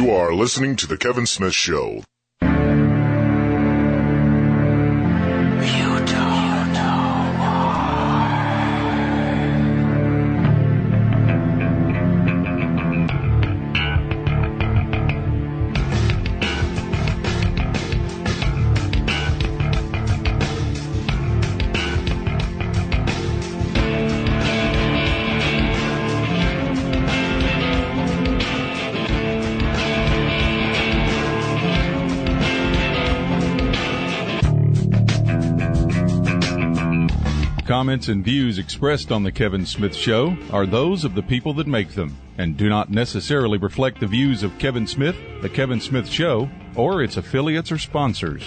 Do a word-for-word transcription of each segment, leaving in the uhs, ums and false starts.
You are listening to The Kevin Smith Show. Comments and views expressed on The Kevin Smith Show are those of the people that make them and do not necessarily reflect the views of Kevin Smith, The Kevin Smith Show, or its affiliates or sponsors.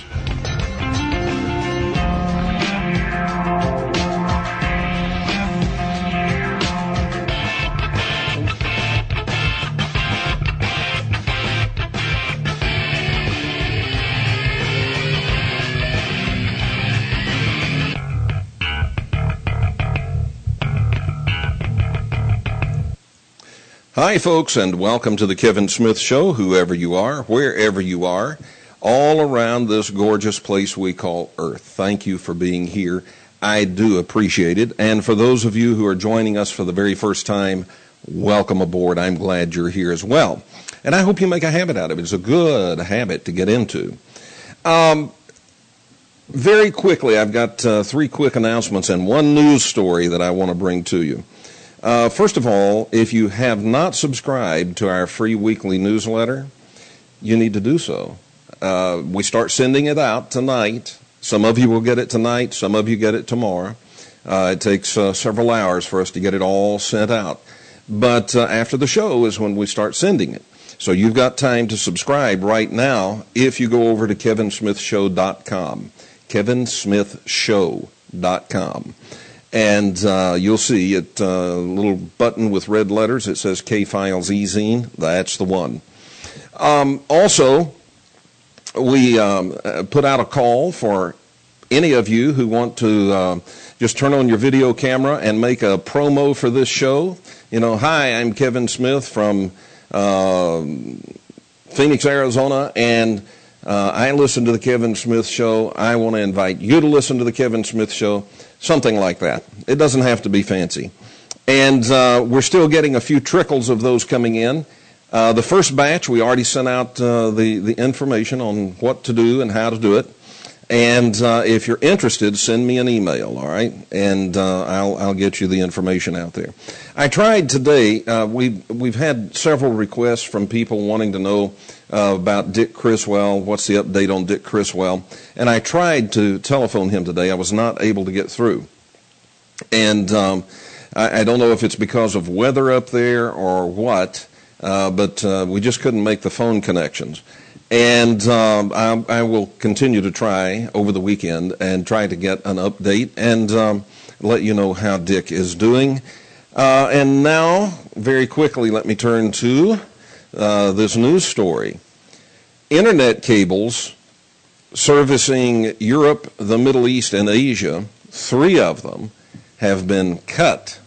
Hi, folks, and welcome to the Kevin Smith Show, whoever you are, wherever you are, all around this gorgeous place we call Earth. Thank you for being here. I do appreciate it. And for those of you who are joining us for the very first time, welcome aboard. I'm glad you're here as well. And I hope you make a habit out of it. It's a good habit to get into. Um, very quickly, I've got uh, three quick announcements and one news story that I want to bring to you. Uh, first of all, if you have not subscribed to our free weekly newsletter, you need to do so. Uh, we start sending it out tonight. Some of you will get it tonight. Some of you get it tomorrow. Uh, it takes uh, several hours for us to get it all sent out. But uh, after the show is when we start sending it. So you've got time to subscribe right now if you go over to kevin smith show dot com. kevin smith show dot com. And uh, you'll see it, a uh, little button with red letters. It says K-Files E-Zine. That's the one. Um, also, we um, put out a call for any of you who want to uh, just turn on your video camera and make a promo for this show. You know, hi, I'm Kevin Smith from uh, Phoenix, Arizona, and uh, I listen to the Kevin Smith Show. I want to invite you to listen to the Kevin Smith Show. Something like that. It doesn't have to be fancy. And uh, we're still getting a few trickles of those coming in. Uh, the first batch, we already sent out uh, the, the information on what to do and how to do it. And uh, if you're interested, send me an email, all right? And uh, I'll, I'll get you the information out there. I tried today. Uh, we've, we've had several requests from people wanting to know uh, about Dick Criswell. What's the update on Dick Criswell? And I tried to telephone him today. I was not able to get through. And um, I, I don't know if it's because of weather up there or what, uh, but uh, we just couldn't make the phone connections. And um, I, I will continue to try over the weekend and try to get an update and um, let you know how Dick is doing. Uh, and now, very quickly, let me turn to uh, this news story. Internet cables servicing Europe, the Middle East, and Asia, three of them, have been cut.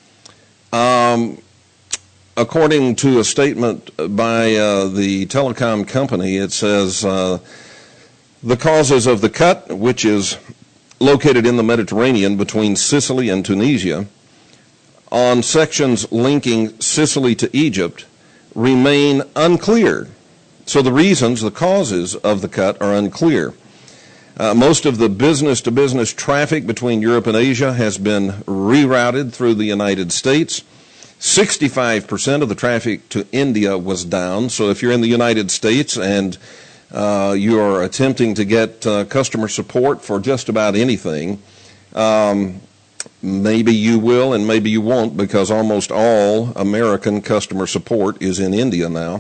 Um... According to a statement by uh, the telecom company, it says uh, the causes of the cut, which is located in the Mediterranean between Sicily and Tunisia, on sections linking Sicily to Egypt, remain unclear. So the reasons, the causes of the cut are unclear. Uh, most of the business-to-business traffic between Europe and Asia has been rerouted through the United States. sixty-five percent of the traffic to India was down. So if you're in the United States and uh, you're attempting to get uh, customer support for just about anything, um, maybe you will and maybe you won't, because almost all American customer support is in India now.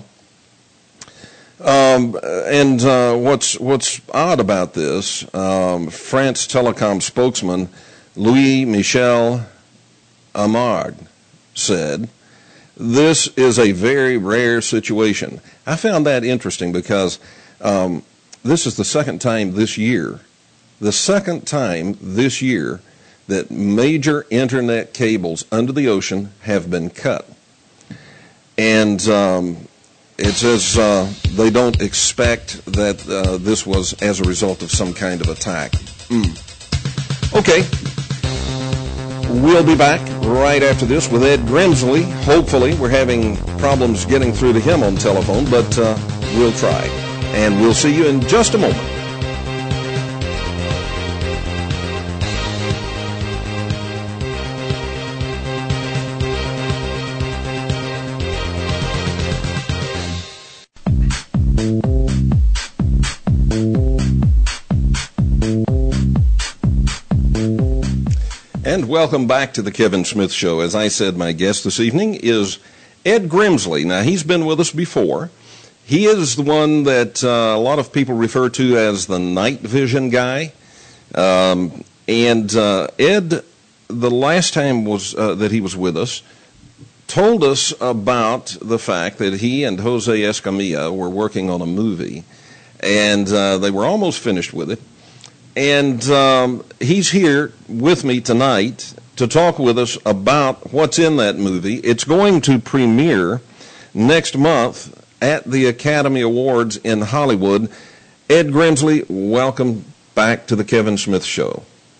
Um, and uh, what's what's odd about this, um, France Telecom spokesman Louis Michel Amard said, this is a very rare situation. I found that interesting because um, this is the second time this year, the second time this year that major internet cables under the ocean have been cut. And um, It says uh, they don't expect that uh, this was as a result of some kind of attack. Mm. Okay. We'll be back right after this with Ed Grimsley. Hopefully, we're having problems getting through to him on telephone, but uh, we'll try. And we'll see you in just a moment. And welcome back to the Kevin Smith Show. As I said, my guest this evening is Ed Grimsley. Now, he's been with us before. He is the one that uh, a lot of people refer to as the night vision guy. Um, and uh, Ed, the last time was uh, that he was with us, told us about the fact that he and Jose Escamilla were working on a movie, and uh, they were almost finished with it. And um, he's here with me tonight to talk with us about what's in that movie. It's going to premiere next month at the Academy Awards in Hollywood. Ed Grimsley, welcome back to the Kevin Smith Show.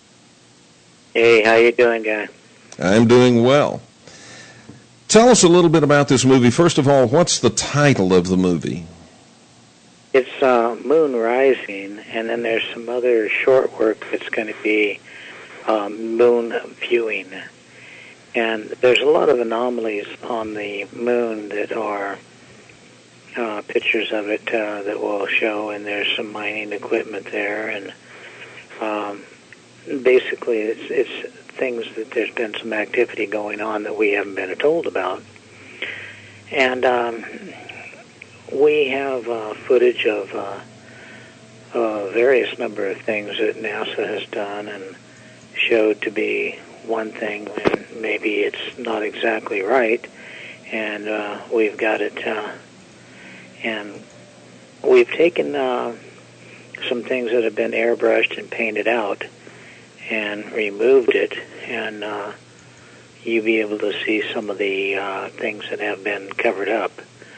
Hey, how you doing, guy? I'm doing well. Tell us a little bit about this movie. First of all, what's the title of the movie? It's uh, Moon Rising, and then there's some other short work that's going to be um, moon viewing. And there's a lot of anomalies on the moon that are uh, pictures of it uh, that will show, and there's some mining equipment there. And um, basically, it's, it's things that there's been some activity going on that we haven't been told about. And um, we have uh, footage of uh, a various number of things that NASA has done and showed to be one thing when maybe it's not exactly right. And uh, we've got it, uh, and we've taken uh, some things that have been airbrushed and painted out and removed it, and uh, you'll be able to see some of the uh, things that have been covered up.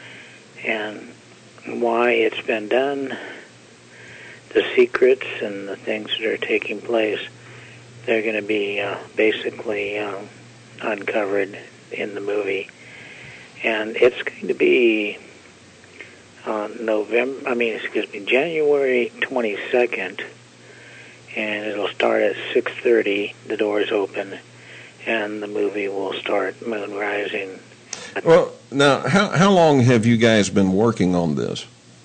And why it's been done, the secrets and the things that are taking place, they're going to be uh, basically uh, uncovered in the movie. And it's going to be uh, November, I mean, excuse me, January twenty-second, and it'll start at six thirty, the doors open, and the movie will start, Moon Rising. Well, now, how how long have you guys been working on this?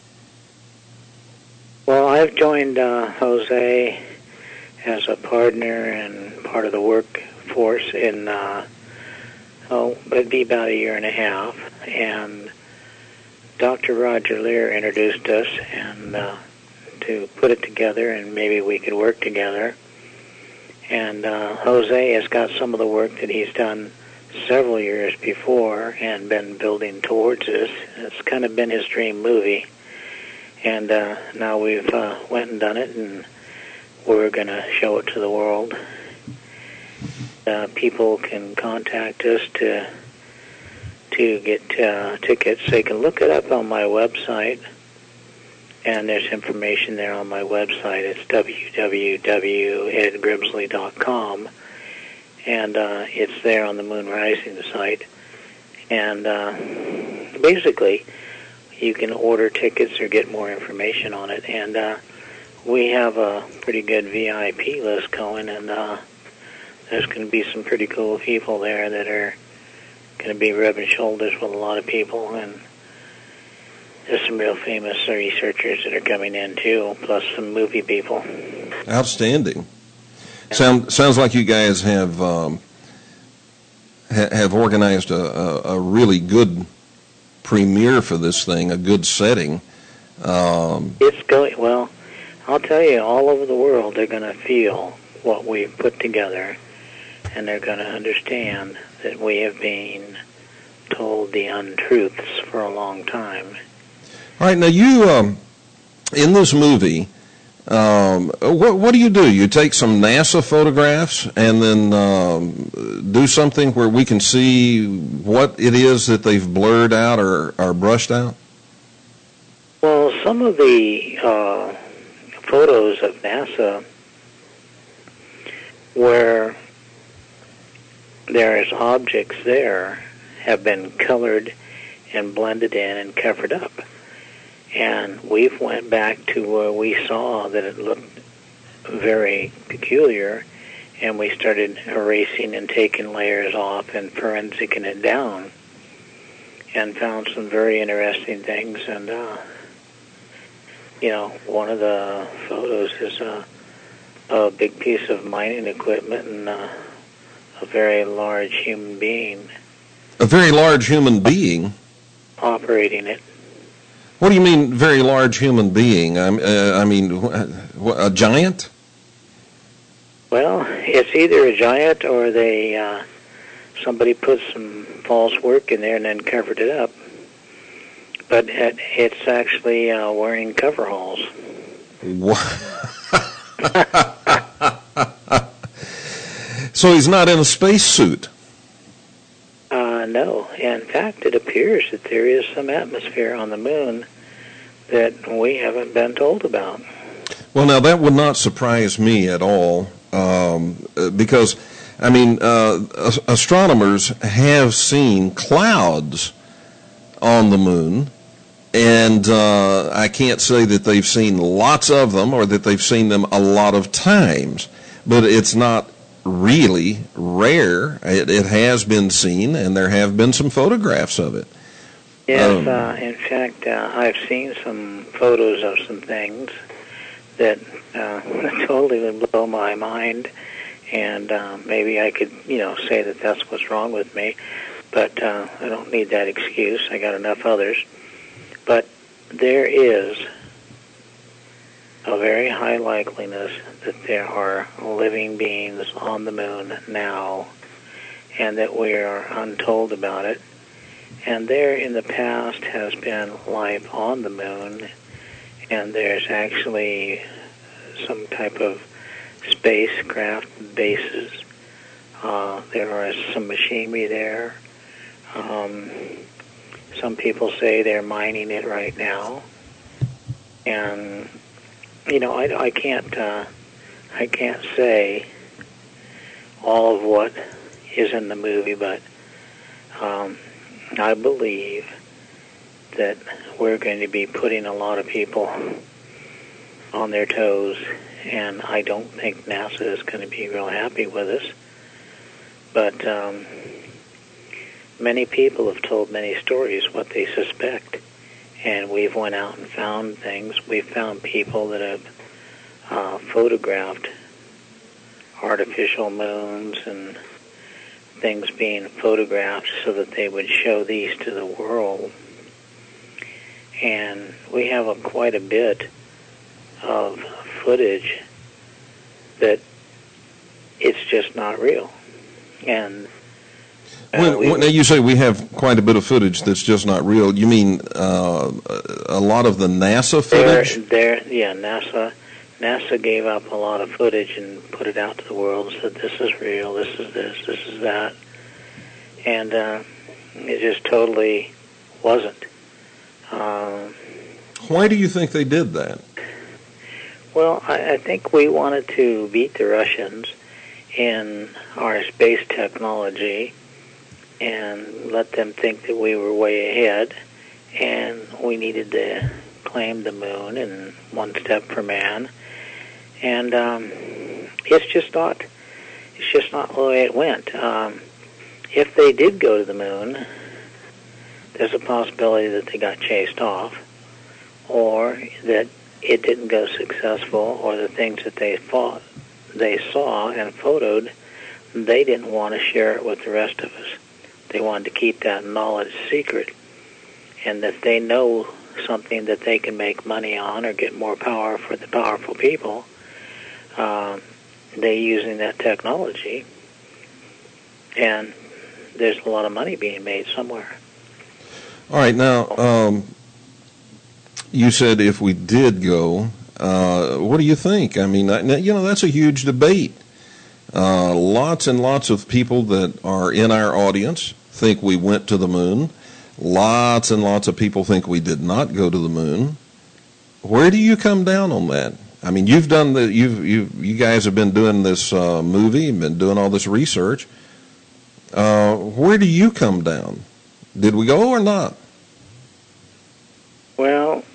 Well, I've joined uh, Jose as a partner and part of the workforce in, uh, oh, it'd be about a year and a half. And Doctor Roger Lear introduced us and uh, to put it together, and maybe we could work together. And uh, Jose has got some of the work that he's done several years before and been building towards this. It's kind of been his dream movie, and uh, now we've uh, went and done it, and we're going to show it to the world. Uh, people can contact us to to get uh, tickets. They can look it up on my website, and there's information there on my website. It's w w w dot ed grimsley dot com. And uh, it's there on the Moon Rising site. And uh, basically, you can order tickets or get more information on it. And uh, we have a pretty good V I P list going, and uh, there's going to be some pretty cool people there that are going to be rubbing shoulders with a lot of people. And there's some real famous researchers that are coming in, too, plus some movie people. Outstanding. Sound, sounds like you guys have um, ha, have organized a, a, a really good premiere for this thing, a good setting. Um, it's going, well, I'll tell you, all over the world they're going to feel what we've put together, and they're going to understand that we have been told the untruths for a long time. All right, now you, um, in this movie, Um, what, what do you do? You take some NASA photographs and then um, do something where we can see what it is that they've blurred out or, or brushed out? some of the uh, photos of NASA where there's objects there have been colored and blended in and covered up. And we've went back to where we saw that it looked very peculiar, and we started erasing and taking layers off and forensicing it down, and found some very interesting things. And, uh, you know, one of the photos is a, a big piece of mining equipment and uh, a very large human being. A very large human being? Operating it. What do you mean, very large human being? I, uh, I mean, a giant? Well, it's either a giant or they uh, somebody put some false work in there and then covered it up. But it, it's actually uh, wearing coveralls. What? So he's not in a spacesuit? Uh, no. In fact, it appears that there is some atmosphere on the moon that we haven't been told about. Well, now, that would not surprise me at all, um, because, I mean, uh, astronomers have seen clouds on the moon, and uh, I can't say that they've seen lots of them or that they've seen them a lot of times, but it's not really rare. It, it has been seen, and there have been some photographs of it. Yes, um, uh, in fact, uh, I've seen some photos of some things that uh, totally would blow my mind, and uh, maybe I could, you know, say that that's what's wrong with me, but uh, I don't need that excuse. I got enough others. But there is a very high likeliness that there are living beings on the moon now, and that we are untold about it. And there in the past has been life on the moon, and there's actually some type of spacecraft bases. Uh, there is some machinery there. Um, some people say they're mining it right now. And, you know, I, I can't, uh, I can't say all of what is in the movie, but um, I believe that we're going to be putting a lot of people on their toes, and I don't think NASA is going to be real happy with us. But um, many people have told many stories what they suspect, and we've went out and found things. We've found people that have uh, photographed artificial moons and things being photographed so that they would show these to the world. And we have a, quite a bit of footage that it's just not real. And uh, when, we, when you say we have quite a bit of footage that's just not real, you mean uh, a lot of the NASA footage? There, there, yeah, NASA. NASA gave up a lot of footage and put it out to the world and said, this is real, this is this, this is that. And uh, it just totally wasn't. Um, Why do you think they did that? Well, I, I think we wanted to beat the Russians in our space technology and let them think that we were way ahead, and we needed to claim the moon and one step for man. And um, it's just not, it's just not the way it went. Um, if they did go to the moon, there's a possibility that they got chased off, or that it didn't go successful, or the things that they thought they saw and photoed, they didn't want to share it with the rest of us. They wanted to keep that knowledge secret, and if they know something that they can make money on or get more power for the powerful people, uh, they're using that technology, and there's a lot of money being made somewhere. All right, now, um, you said if we did go, uh, what do you think? I mean, you know, that's a huge debate. Uh, lots and lots of people that are in our audience think we went to the moon. Lots and lots of people think we did not go to the moon. where do you come down on that? I mean, you've done the you've you you guys have been doing this uh, movie, been doing all this research. Uh, where do you come down? Did we go or not? Well,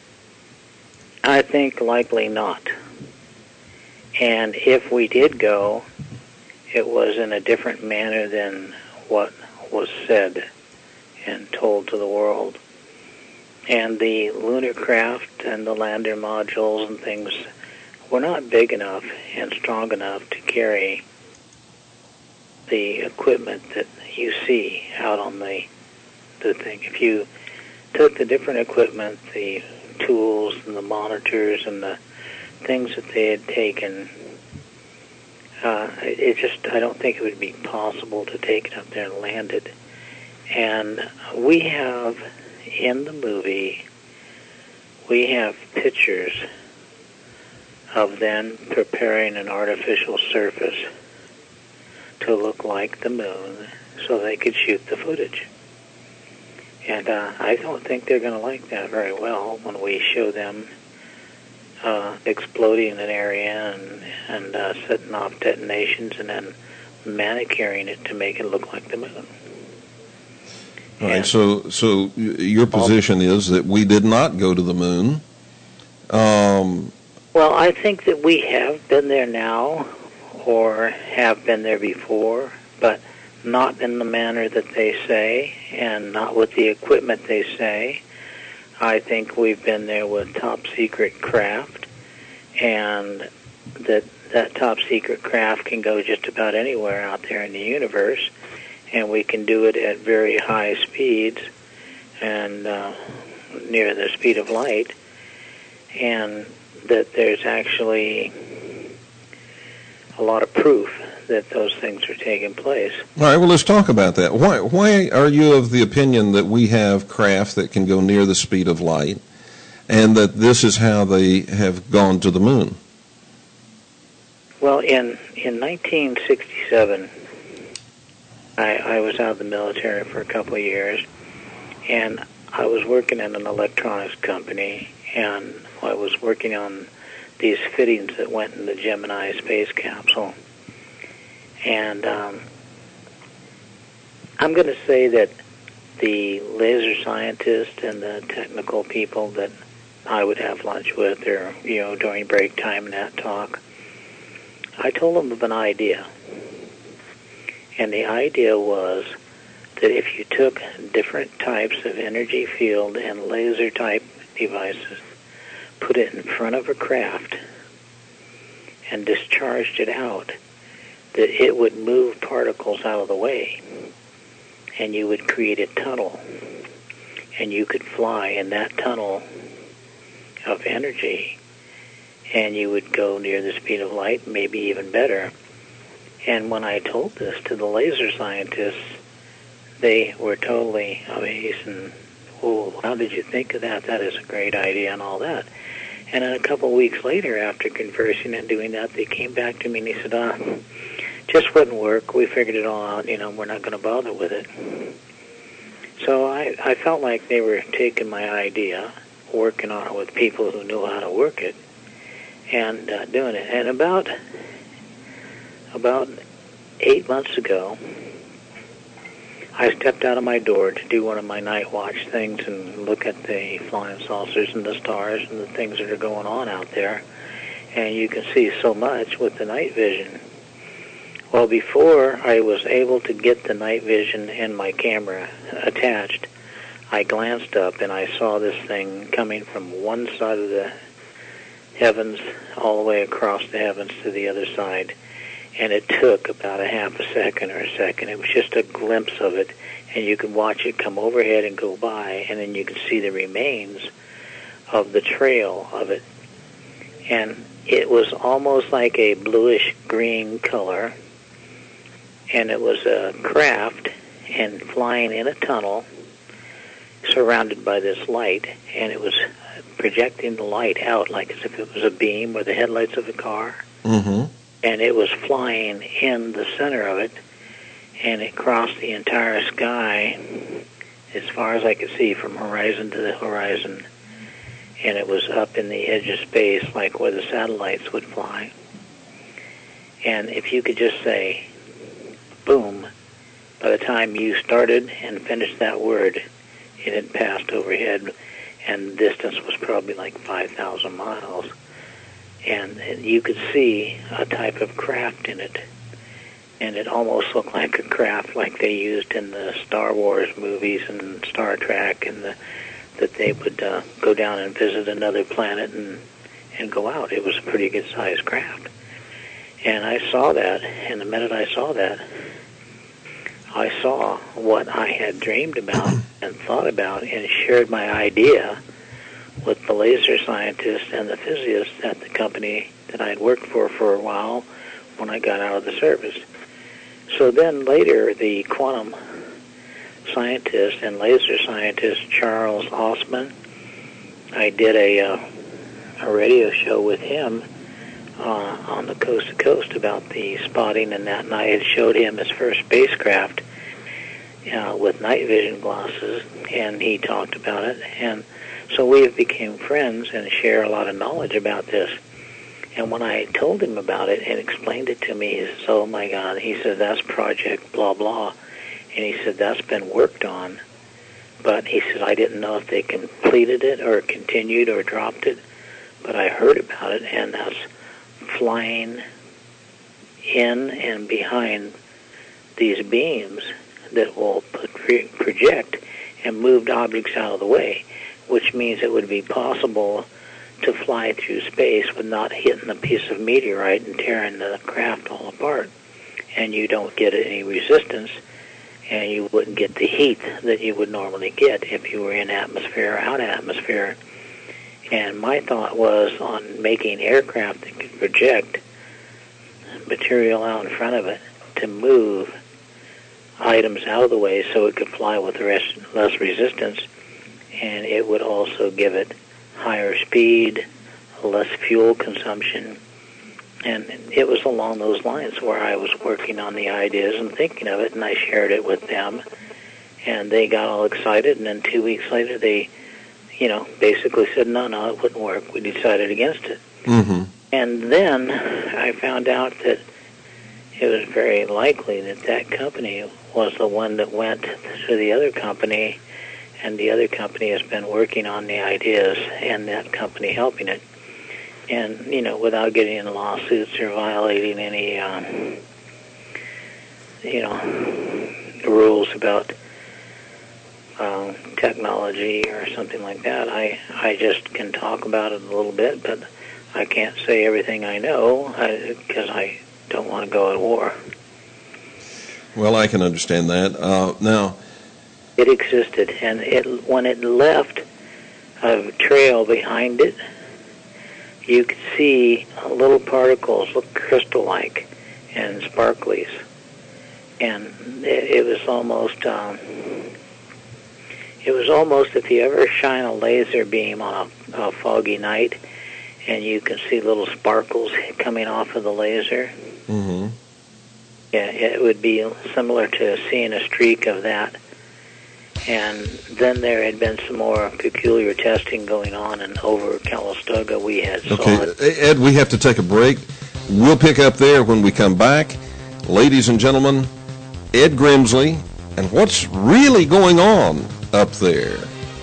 I think likely not. And if we did go, it was in a different manner than what was said and told to the world. And the lunar craft and the lander modules and things were not big enough and strong enough to carry the equipment that you see out on the the thing. If you took the different equipment, the tools and the monitors and the things that they had taken, uh, it just, I don't think it would be possible to take it up there and land it. And we have, in the movie, we have pictures of them preparing an artificial surface to look like the moon so they could shoot the footage. And uh, I don't think they're going to like that very well when we show them uh, exploding an area and, and uh, setting off detonations and then manicuring it to make it look like the moon. All right, so so your position is that we did not go to the moon. Um, well, I think that we have been there now or have been there before, but not in the manner that they say and not with the equipment they say. I think we've been there with top-secret craft, and that that top-secret craft can go just about anywhere out there in the universe, and we can do it at very high speeds and uh, near the speed of light, and that there's actually a lot of proof that those things are taking place. All right, well, let's talk about that. Why, why are you of the opinion that we have craft that can go near the speed of light and that this is how they have gone to the moon? Well, in, in nineteen sixty-seven, I, I was out of the military for a couple of years, and I was working in an electronics company, and I was working on these fittings that went in the Gemini space capsule. And um, I'm going to say that the laser scientists and the technical people that I would have lunch with, or, you know, during break time and that talk, I told them of an idea. And the idea was that if you took different types of energy field and laser type devices, put it in front of a craft, and discharged it out, that it would move particles out of the way, and you would create a tunnel, and you could fly in that tunnel of energy, and you would go near the speed of light, maybe even better. And when I told this to the laser scientists, they were totally amazed and, oh, how did you think of that? That is a great idea and all that. And then a couple of weeks later, after conversing and doing that, they came back to me and they said, ah, just wouldn't work. We figured it all out. You know, we're not going to bother with it. So I, I felt like they were taking my idea, working on it with people who knew how to work it, and uh, doing it. And about about eight months ago, I stepped out of my door to do one of my night watch things and look at the flying saucers and the stars and the things that are going on out there. And you can see so much with the night vision. Well, before I was able to get the night vision and my camera attached, I glanced up and I saw this thing coming from one side of the heavens all the way across the heavens to the other side. And it took about a half a second or a second. It was just a glimpse of it, and you could watch it come overhead and go by, and then you could see the remains of the trail of it. And it was almost like a bluish-green color, and it was a craft and flying in a tunnel surrounded by this light, and it was projecting the light out like as if it was a beam or the headlights of a car. Mm-hmm. And it was flying in the center of it, and it crossed the entire sky as far as I could see from horizon to the horizon. and it was up in the edge of space like where the satellites would fly. And if you could just say, boom, by the time you started and finished that word, it had passed overhead, and the distance was probably like five thousand miles. And you could see a type of craft in it. And it almost looked like a craft like they used in the Star Wars movies and Star Trek, and the, that they would uh, go down and visit another planet and, and go out. It was a pretty good-sized craft. And I saw that, and the minute I saw that, I saw what I had dreamed about and thought about and shared my idea with the laser scientists and the physicists at the company that I had worked for for a while when I got out of the service. So then later, the quantum scientist and laser scientist Charles Osman, I did a, uh, a radio show with him uh, on the Coast to Coast about the spotting and that, and I had showed him his first spacecraft uh, with night vision glasses, and he talked about it, and so we became friends and share a lot of knowledge about this. And when I told him about it and explained it to me, he says, oh my God, he said, that's project blah blah. And he said, that's been worked on. But he said, I didn't know if they completed it or continued or dropped it. But I heard about it, and that's flying in and behind these beams that will project and move objects out of the way, which means it would be possible to fly through space with not hitting a piece of meteorite and tearing the craft all apart. And you don't get any resistance, and you wouldn't get the heat that you would normally get if you were in atmosphere or out of atmosphere. And my thought was on making aircraft that could project material out in front of it to move items out of the way so it could fly with less resistance, and it would also give it higher speed, less fuel consumption. And it was along those lines where I was working on the ideas and thinking of it, and I shared it with them, and they got all excited, and then two weeks later they, you know, basically said, no, no, it wouldn't work. We decided against it. Mm-hmm. And then I found out that it was very likely that that company was the one that went to the other company, and the other company has been working on the ideas, and that company helping it. And, you know, without getting in lawsuits or violating any, um, you know, rules about um, technology or something like that, I, I just can talk about it a little bit, but I can't say everything I know because I, I don't want to go at war. Well, I can understand that. Uh, now, it existed, and it when it left a trail behind it, you could see little particles look crystal-like and sparklies, and it, it was almost um, it was almost if you ever shine a laser beam on a, a foggy night, and you can see little sparkles coming off of the laser. Mm-hmm. Yeah, it would be similar to seeing a streak of that. And then there had been some more peculiar testing going on, and over Calistoga we had saw Okay, it. Ed, we have to take a break. We'll pick up there when we come back. Ladies and gentlemen, Ed Grimsley, and what's really going on up there.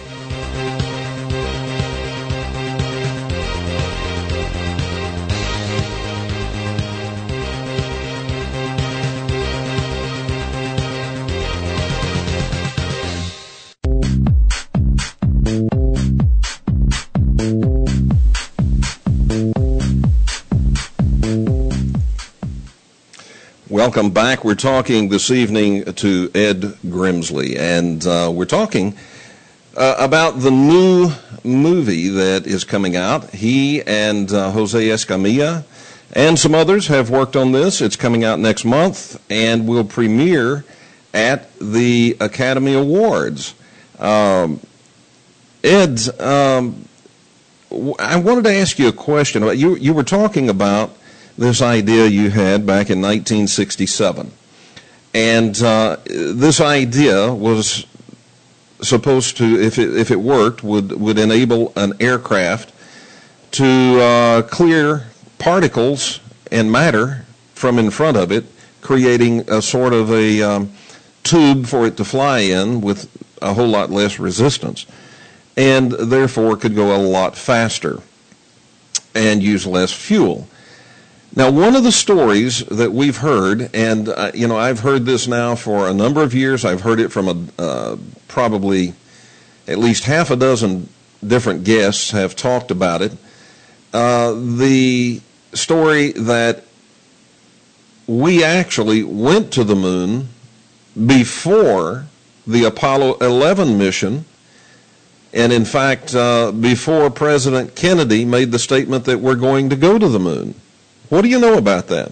Welcome back. We're talking this evening to Ed Grimsley, and uh, we're talking uh, about the new movie that is coming out. He and uh, Jose Escamilla and some others have worked on this. It's coming out next month and will premiere at the Academy Awards. Um, Ed, um, I wanted to ask you a question. You, you were talking about this idea you had back in nineteen sixty-seven. And uh, this idea was supposed to, if it, if it worked, would, would enable an aircraft to uh, clear particles and matter from in front of it, creating a sort of a um, tube for it to fly in with a whole lot less resistance, and therefore could go a lot faster and use less fuel. Now, one of the stories that we've heard, and uh, you know, I've heard this now for a number of years. I've heard it from a uh, probably at least half a dozen different guests have talked about it. Uh, the story that we actually went to the moon before the Apollo eleven mission, and in fact, uh, before President Kennedy made the statement that we're going to go to the moon. What do you know about that?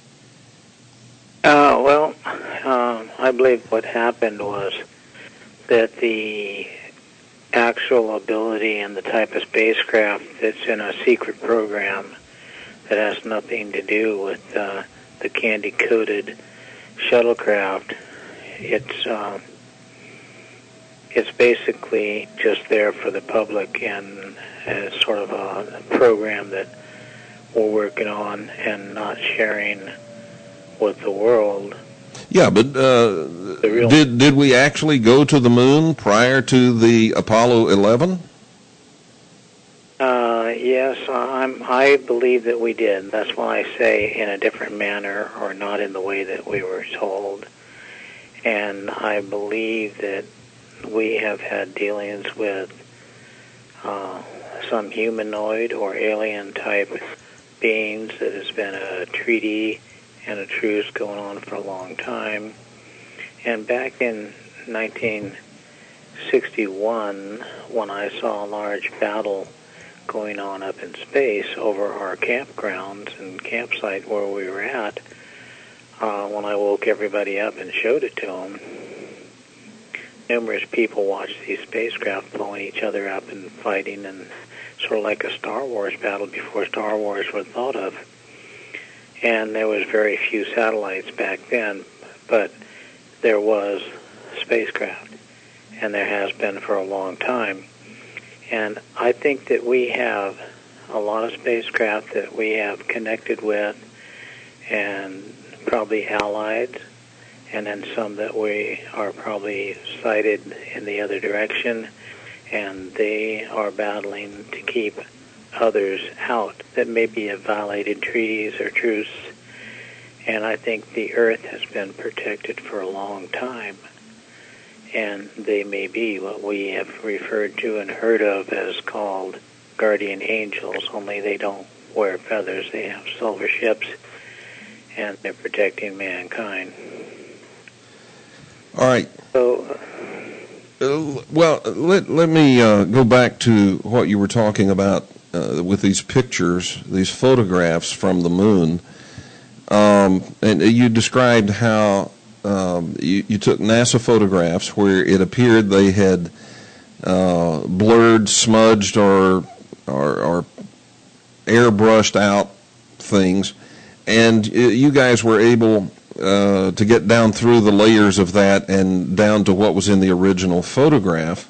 Uh, well, uh, I believe what happened was that the actual ability and the type of spacecraft that's in a secret program that has nothing to do with uh, the candy-coated shuttlecraft, it's uh, it's basically just there for the public and as sort of a program that we're working on and not sharing with the world. Yeah, but uh, real... did did we actually go to the moon prior to the Apollo eleven? Uh, yes, I'm, I believe that we did. That's why I say in a different manner or not in the way that we were told. And I believe that we have had dealings with uh, some humanoid or alien-type beings that has been a treaty and a truce going on for a long time. And back in nineteen sixty-one, when I saw a large battle going on up in space over our campgrounds and campsite where we were at, uh, when I woke everybody up and showed it to them, numerous people watched these spacecraft blowing each other up and fighting, and sort of like a Star Wars battle before Star Wars was thought of. And there was very few satellites back then, but there was spacecraft, and there has been for a long time. And I think that we have a lot of spacecraft that we have connected with and probably allied, and then some that we are probably sighted in the other direction, and they are battling to keep others out that maybe have violated treaties or truce. And I think the Earth has been protected for a long time. And they may be what we have referred to and heard of as called guardian angels, only they don't wear feathers. They have silver ships, and they're protecting mankind. All right. So, uh, well, let, let me uh, go back to what you were talking about uh, with these pictures, these photographs from the moon. Um, and you described how Um, you, you took NASA photographs where it appeared they had uh, blurred, smudged, or, or, or airbrushed out things, and you guys were able uh, to get down through the layers of that and down to what was in the original photograph.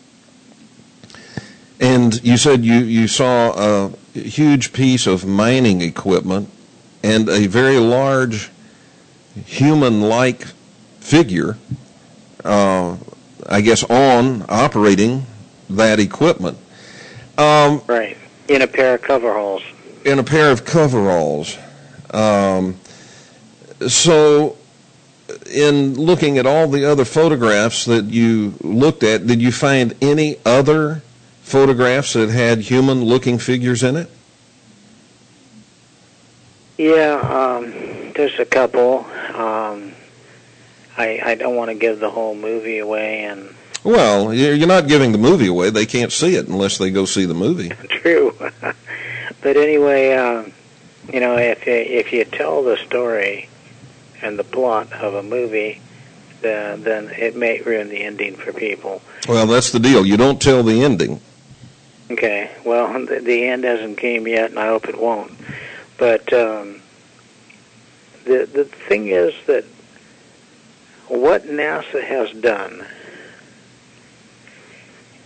And you said you, you saw a huge piece of mining equipment and a very large human-like figure, uh, I guess, on operating that equipment. Um, right, in a pair of coveralls. In a pair of coveralls. Um, so, in looking at all the other photographs that you looked at, did you find any other photographs that had human-looking figures in it? Yeah, um, there's a couple. Um, I, I don't want to give the whole movie away, and well, you're not giving the movie away. They can't see it unless they go see the movie. True, but anyway, uh, you know, if if you tell the story and the plot of a movie, then then it may ruin the ending for people. Well, that's the deal. You don't tell the ending. Okay. Well, the, the end hasn't came yet, and I hope it won't. But um, the the thing is that what NASA has done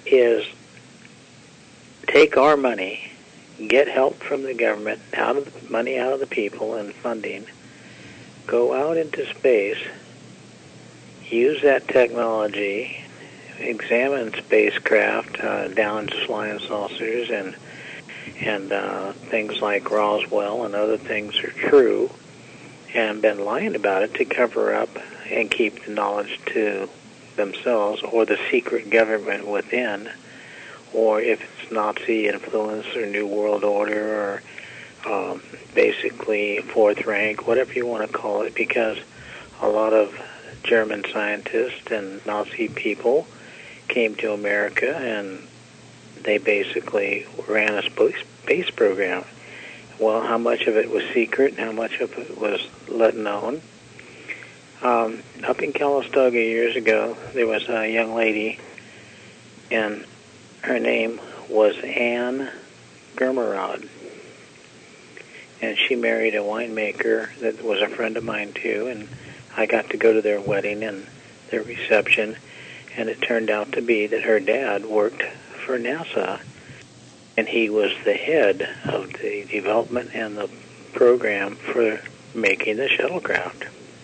is take our money, get help from the government, out of the money out of the people and funding, go out into space, use that technology, examine spacecraft uh, down to flying saucers and and uh, things like Roswell and other things are true, and been lying about it to cover up and keep the knowledge to themselves or the secret government within, or if it's Nazi influence or New World Order or um, basically Fourth Rank, whatever you want to call it, because a lot of German scientists and Nazi people came to America and they basically ran a space program. Well, how much of it was secret and how much of it was let known? Um, up in Calistoga years ago, there was a young lady, and her name was Anne Germerod. And she married a winemaker that was a friend of mine, too, and I got to go to their wedding and their reception, and it turned out to be that her dad worked for NASA, and he was the head of the development and the program for making the shuttlecraft.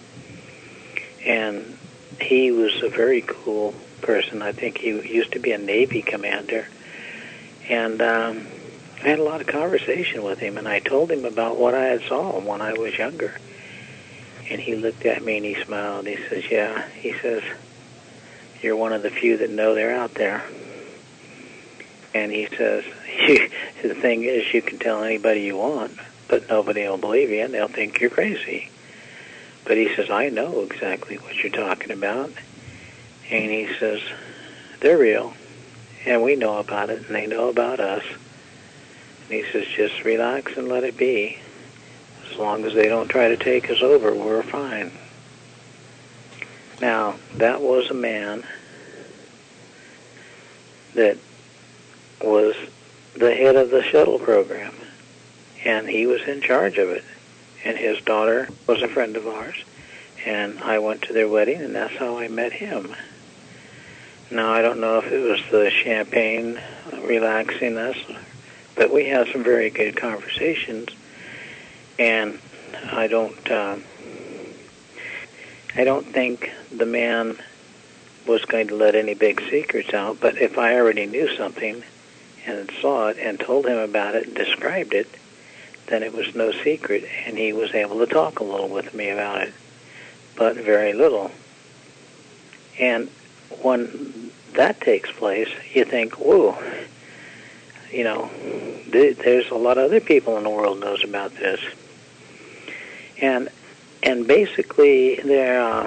And he was a very cool person. I think he used to be a Navy commander. And um, I had a lot of conversation with him, and I told him about what I had saw when I was younger. And he looked at me and he smiled. He says, yeah, he says, you're one of the few that know they're out there. And he says, the thing is, you can tell anybody you want, but nobody will believe you, and they'll think you're crazy. But he says, I know exactly what you're talking about. And he says, they're real, and we know about it, and they know about us. And he says, just relax and let it be. As long as they don't try to take us over, we're fine. Now, that was a man that was the head of the shuttle program, and he was in charge of it. And his daughter was a friend of ours, and I went to their wedding, and that's how I met him. Now, I don't know if it was the champagne relaxing us, but we had some very good conversations, and I don't, uh, I don't think the man was going to let any big secrets out, but if I already knew something and saw it and told him about it and described it, then it was no secret, and he was able to talk a little with me about it, but very little. And when that takes place, you think, whoa, you know, th- there's a lot of other people in the world knows about this. And and basically, there, uh,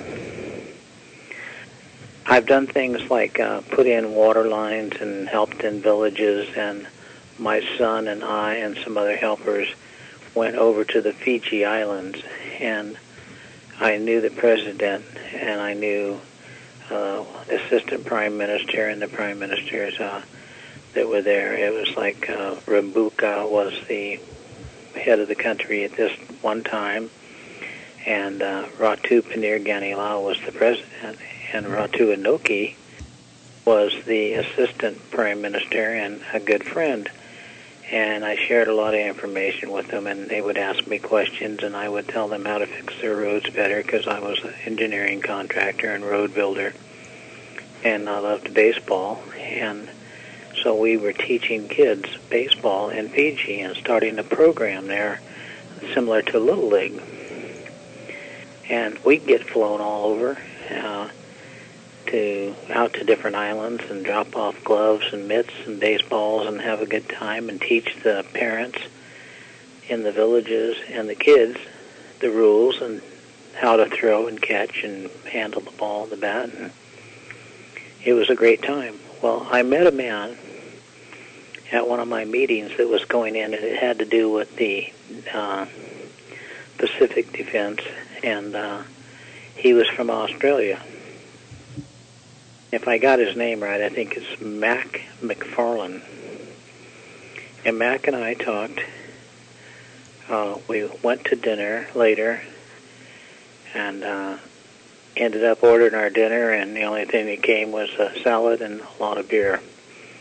I've done things like uh, put in water lines and helped in villages, and my son and I and some other helpers went over to the Fiji Islands, and I knew the president, and I knew uh, the assistant prime minister and the prime ministers uh, that were there. It was like uh, Rambuka was the head of the country at this one time, and uh, Ratu Panir-Ganilau was the president, and Ratu Inoki was the assistant prime minister and a good friend. And I shared a lot of information with them, and they would ask me questions, and I would tell them how to fix their roads better, because I was an engineering contractor and road builder, and I loved baseball. And so we were teaching kids baseball in Fiji and starting a program there similar to Little League. And we'd get flown all over uh, to out to different islands and drop off gloves and mitts and baseballs and have a good time and teach the parents in the villages and the kids the rules and how to throw and catch and handle the ball, the bat. And it was a great time. Well, I met a man at one of my meetings that was going in, and it had to do with the uh, Pacific Defense, and uh, he was from Australia. If I got his name right, I think it's Mac McFarlane. And Mac and I talked. Uh, we went to dinner later and uh, ended up ordering our dinner, and the only thing that came was a salad and a lot of beer.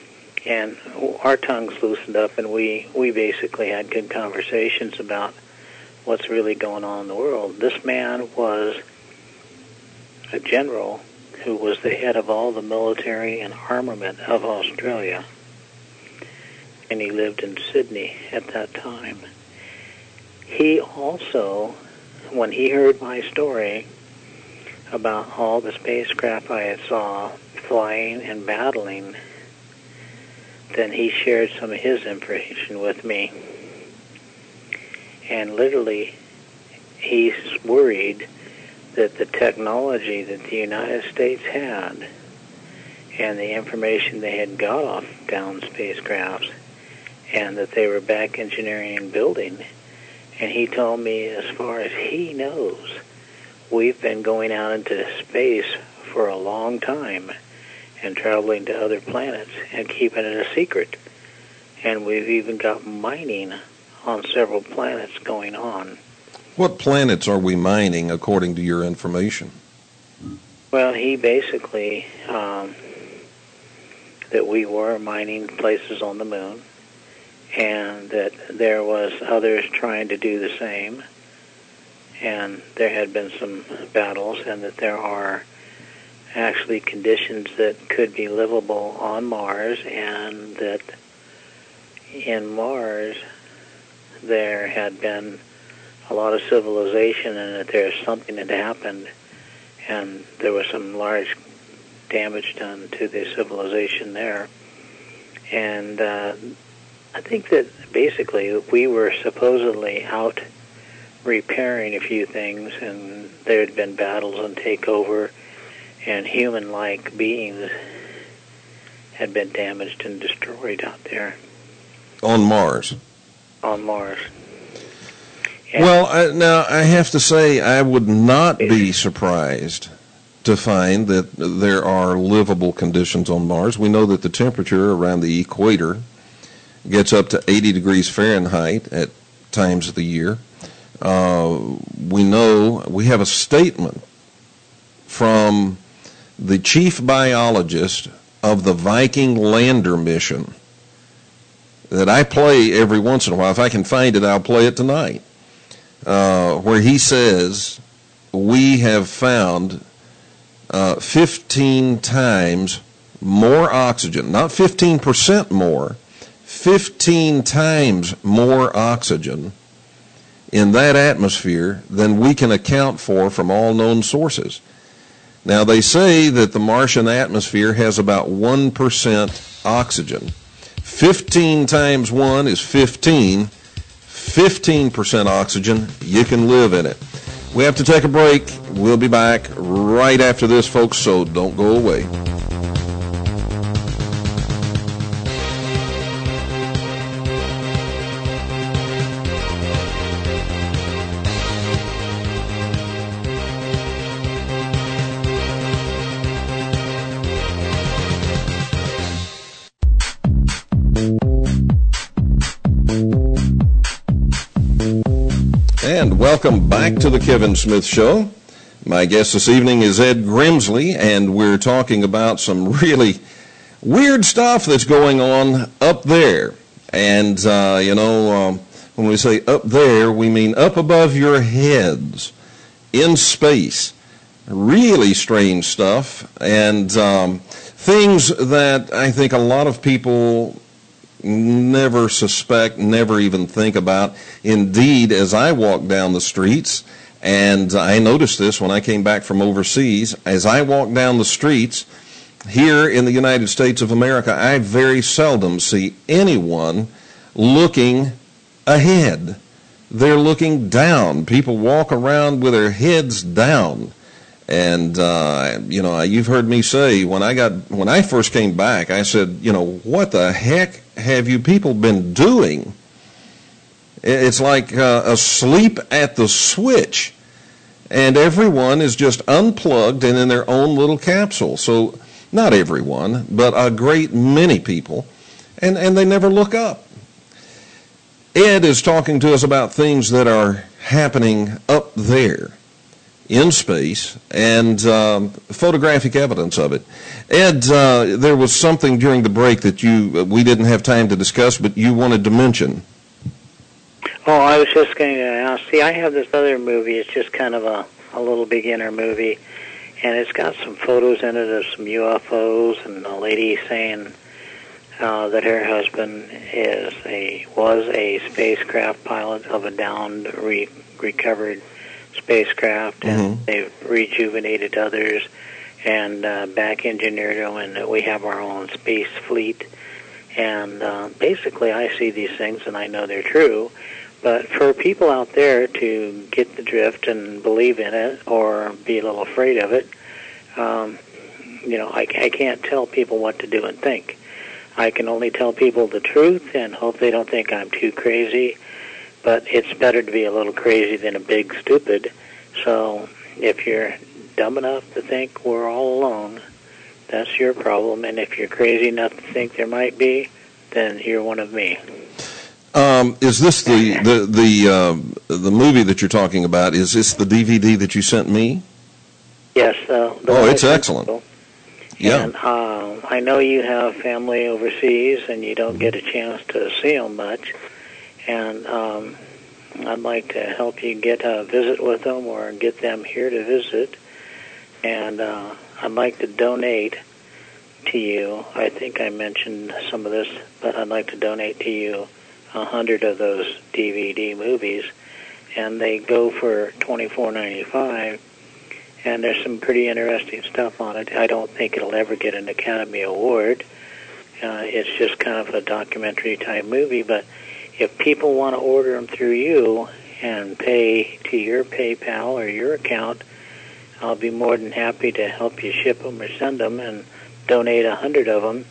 and our tongues loosened up, and we, we basically had good conversations about what's really going on in the world. This man was a general who was the head of all the military and armament of Australia, and he lived in Sydney at that time. He also, when he heard my story about all the spacecraft I had saw flying and battling, then he shared some of his information with me. And literally, he's worried that the technology that the United States had and the information they had got off down spacecrafts, and that they were back engineering and building. And he told me, as far as he knows, we've been going out into space for a long time and traveling to other planets and keeping it a secret. And we've even got mining on several planets going on. What planets are we mining, according to your information? Well, he basically, um, that we were mining places on the moon, and that there was others trying to do the same, and there had been some battles, and that there are actually conditions that could be livable on Mars, and that in Mars there had been a lot of civilization, and that there's something that happened, and there was some large damage done to the civilization there. And uh, I think that basically we were supposedly out repairing a few things, and there had been battles and takeover, and human-like beings had been damaged and destroyed out there. On Mars? On Mars. And well, I, now, I have to say, I would not be surprised to find that there are livable conditions on Mars. We know that the temperature around the equator gets up to eighty degrees Fahrenheit at times of the year. Uh, we know, we have a statement from the chief biologist of the Viking lander mission that I play every once in a while. If I can find it, I'll play it tonight, uh, where he says, we have found uh, fifteen times more oxygen, not fifteen percent more, fifteen times more oxygen in that atmosphere than we can account for from all known sources. Now, they say that the Martian atmosphere has about one percent oxygen. fifteen times one is fifteen. fifteen percent oxygen, you can live in it. We have to take a break. We'll be back right after this, folks, so don't go away. And welcome back to the Kevin Smith Show. My guest this evening is Ed Grimsley, and we're talking about some really weird stuff that's going on up there. And, uh, you know, um, when we say up there, we mean up above your heads, in space. Really strange stuff, and um, things that I think a lot of people never suspect, never even think about. Indeed, as I walk down the streets, and I noticed this when I came back from overseas, as I walk down the streets here in the United States of America, I very seldom see anyone looking ahead. They're looking down. People walk around with their heads down. And, uh, you know, you've heard me say, when I got, when I first came back, I said, you know, what the heck have you people been doing? It's like uh, asleep at the switch. And everyone is just unplugged and in their own little capsule. So, not everyone, but a great many people. And, and they never look up. Ed is talking to us about things that are happening up there. in space and um, photographic evidence of it. Ed, uh, there was something during the break that you uh, we didn't have time to discuss, but you wanted to mention. Oh, I was just going to ask. See, I have this other movie. It's just kind of a, a little beginner movie, and it's got some photos in it of some U F Os and a lady saying uh, that her husband is a was a spacecraft pilot of a downed, re- recovered spacecraft, and mm-hmm. they've rejuvenated others and uh, back engineered them, and we have our own space fleet. And uh, basically, I see these things, and I know they're true. But for people out there to get the drift and believe in it, or be a little afraid of it, um, you know, I, I can't tell people what to do and think. I can only tell people the truth and hope they don't think I'm too crazy. But it's better to be a little crazy than a big stupid. So if you're dumb enough to think we're all alone, that's your problem. And if you're crazy enough to think there might be, then you're one of me. Um, is this the the the, um, the movie that you're talking about? Is this the D V D that you sent me? Yes. Uh, oh, it's excellent. People. Yeah. And uh, I know you have family overseas, and you don't get a chance to see them much. And um, I'd like to help you get a visit with them or get them here to visit. And uh, I'd like to donate to you. I think I mentioned some of this, but I'd like to donate to you a hundred of those D V D movies, and they go for twenty-four ninety-five. And there's some pretty interesting stuff on it. I don't think it'll ever get an Academy Award. Uh, it's just kind of a documentary type movie, but if people want to order them through you and pay to your PayPal or your account, I'll be more than happy to help you ship them or send them and donate a hundred of them.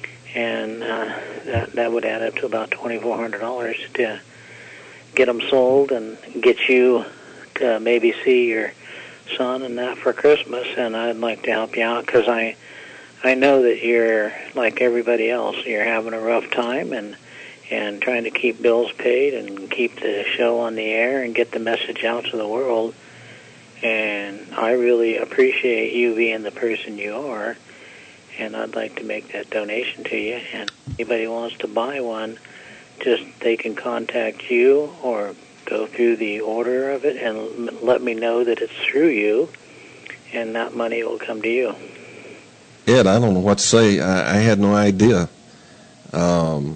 And uh, that, that would add up to about twenty-four hundred dollars to get them sold and get you to maybe see your son and that for Christmas. And I'd like to help you out because I, I know that you're like everybody else. You're having a rough time and and trying to keep bills paid and keep the show on the air and get the message out to the world. And I really appreciate you being the person you are, and I'd like to make that donation to you. And if anybody wants to buy one, just they can contact you or go through the order of it and let me know that it's through you, and that money will come to you. Ed, I don't know what to say. I, I had no idea. Um,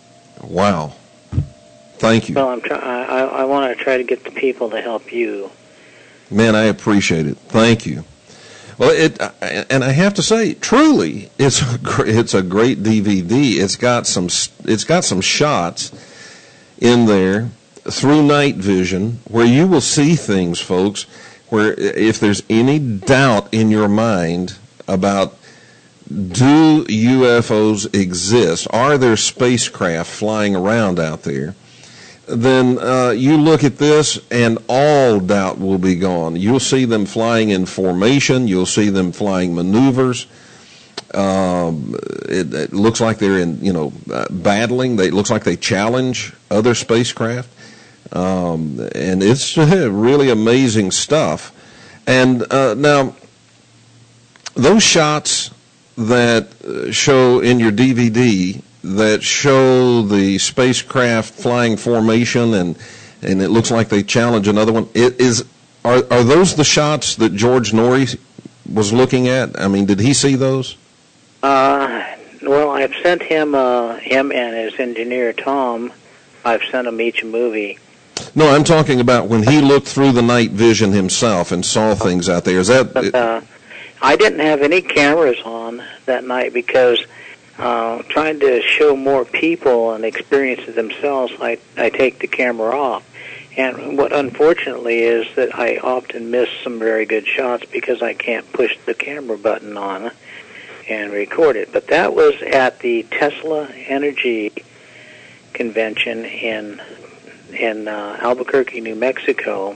wow. Thank you. Well, I'm try- I, I want to try to get the people to help you. Man, I appreciate it. Thank you. Well, it and I have to say, truly, it's a it's a great D V D. It's got some it's got some shots in there through night vision where you will see things, folks. Where if there's any doubt in your mind about do U F Os exist, are there spacecraft flying around out there, then uh, you look at this and all doubt will be gone. You'll see them flying in formation. You'll see them flying maneuvers. Um, it, it looks like they're in, you know, uh, battling. They, it looks like they challenge other spacecraft. Um, and it's really amazing stuff. And uh, now, those shots that show in your D V D that show the spacecraft flying formation and and it looks like they challenge another one. It is are are those the shots that George Norrie was looking at? I mean, did he see those? Uh, well, I've sent him uh, him and his engineer Tom. I've sent them each a movie. No, I'm talking about when he looked through the night vision himself and saw things out there. Is that? But, uh, I didn't have any cameras on that night because uh, trying to show more people and experience it themselves, I, I take the camera off. And what unfortunately is that I often miss some very good shots because I can't push the camera button on and record it. But that was at the Tesla Energy Convention in in uh, Albuquerque, New Mexico,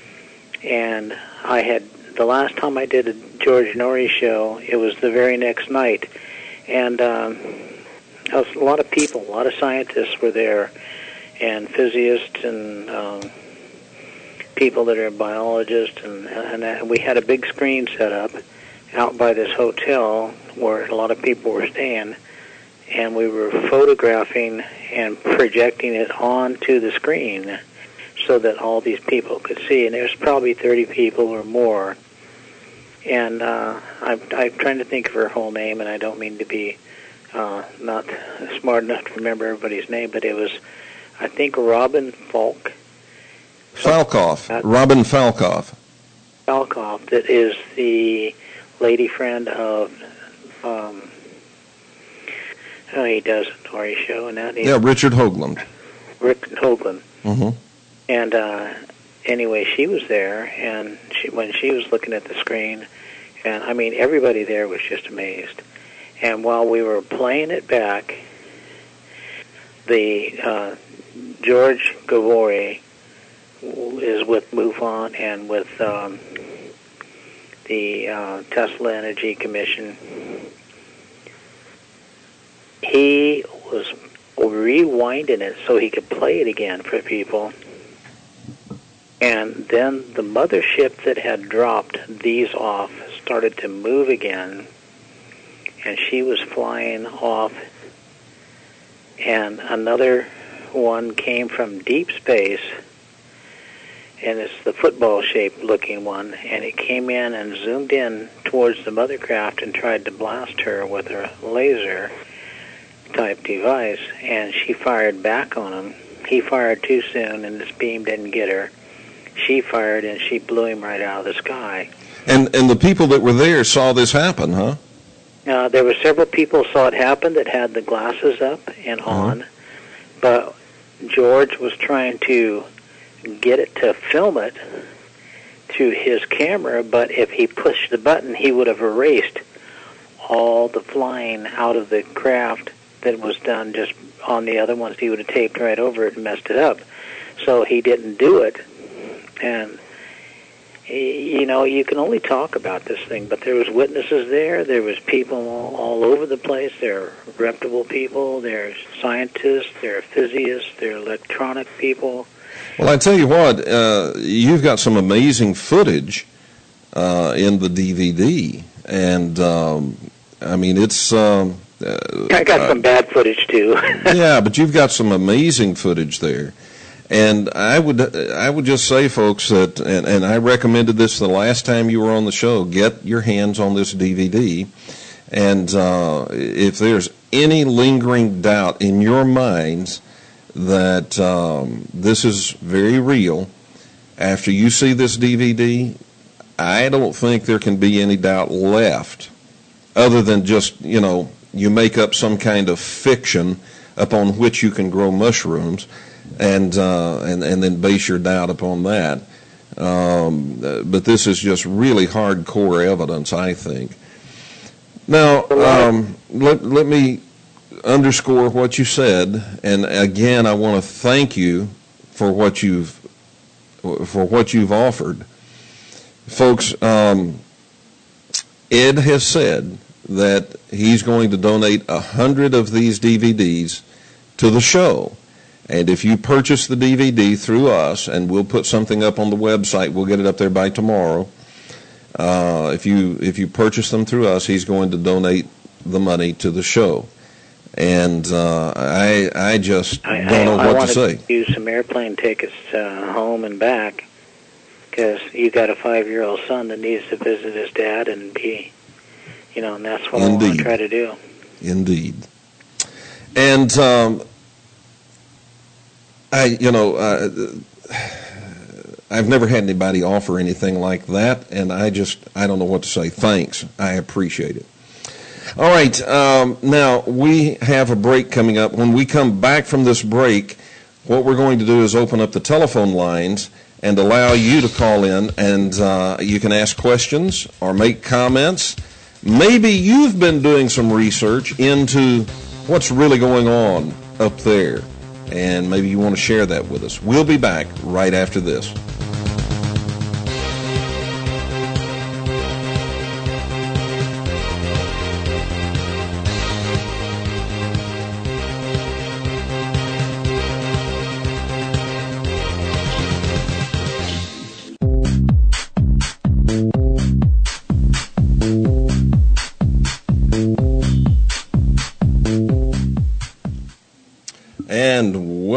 and I had the last time I did a George Norrie show, it was the very next night, and um, a lot of people, a lot of scientists were there, and physicists and um, people that are biologists, and, and, and we had a big screen set up out by this hotel where a lot of people were staying, and we were photographing and projecting it onto the screen so that all these people could see. And there's probably thirty people or more. And uh, I'm, I'm trying to think of her whole name, and I don't mean to be uh, not smart enough to remember everybody's name, but it was, I think, Robin Falk. Falkoff. Uh, Robin Falkoff. Falkoff, that is the lady friend of, um, oh, he does a Tory show, and that. Yeah, Richard Hoagland. Rick Hoagland. Mm-hmm. And uh, anyway, she was there, and she, when she was looking at the screen, and I mean, everybody there was just amazed. And while we were playing it back, the uh, George Gavori is with MUFON and with um, the uh, Tesla Energy Commission. He was rewinding it so he could play it again for people. And then the mothership that had dropped these off started to move again, and she was flying off, and another one came from deep space, and it's the football-shaped looking one, and it came in and zoomed in towards the mothercraft and tried to blast her with a laser-type device, and she fired back on him. He fired too soon, and this beam didn't get her. She fired, and she blew him right out of the sky. And and the people that were there saw this happen, huh? Uh, there were several people saw it happen that had the glasses up and on, uh-huh. But George was trying to get it to film it to his camera, but if he pushed the button, he would have erased all the flying out of the craft that was done just on the other ones. He would have taped right over it and messed it up. So he didn't do it. And, you know, you can only talk about this thing, but there was witnesses there. There was people all, all over the place. There are reputable people. There are scientists. There are physicists. There are electronic people. Well, I tell you what, uh, you've got some amazing footage uh, in the D V D. And, um, I mean, it's... Um, uh, I got uh, some bad footage, too. Yeah, but you've got some amazing footage there. And I would I would just say, folks, that, and, and I recommended this the last time you were on the show, get your hands on this D V D. And uh, if there's any lingering doubt in your minds that um, this is very real, after you see this D V D, I don't think there can be any doubt left, other than just, you know, you make up some kind of fiction upon which you can grow mushrooms. And, uh, and and then base your doubt upon that. Um, but this is just really hardcore evidence, I think. Now, um, let, let me underscore what you said. And again, I want to thank you for what you've for what you've offered. Folks, um, Ed has said that he's going to donate a hundred of these D V Ds to the show. And if you purchase the D V D through us, and we'll put something up on the website, we'll get it up there by tomorrow. Uh, if you if you purchase them through us, he's going to donate the money to the show. And uh, I I just I, don't know I, what I to say. To use some airplane tickets uh, home and back, because you got a five-year-old son that needs to visit his dad and be, you know, and that's what Indeed. I want to try to do. Indeed. And. Um, I, you know, uh, I've never had anybody offer anything like that, and I just, I don't know what to say. Thanks. I appreciate it. All right. Um, now, we have a break coming up. When we come back from this break, what we're going to do is open up the telephone lines and allow you to call in, and uh, you can ask questions or make comments. Maybe you've been doing some research into what's really going on up there, and maybe you want to share that with us. We'll be back right after this.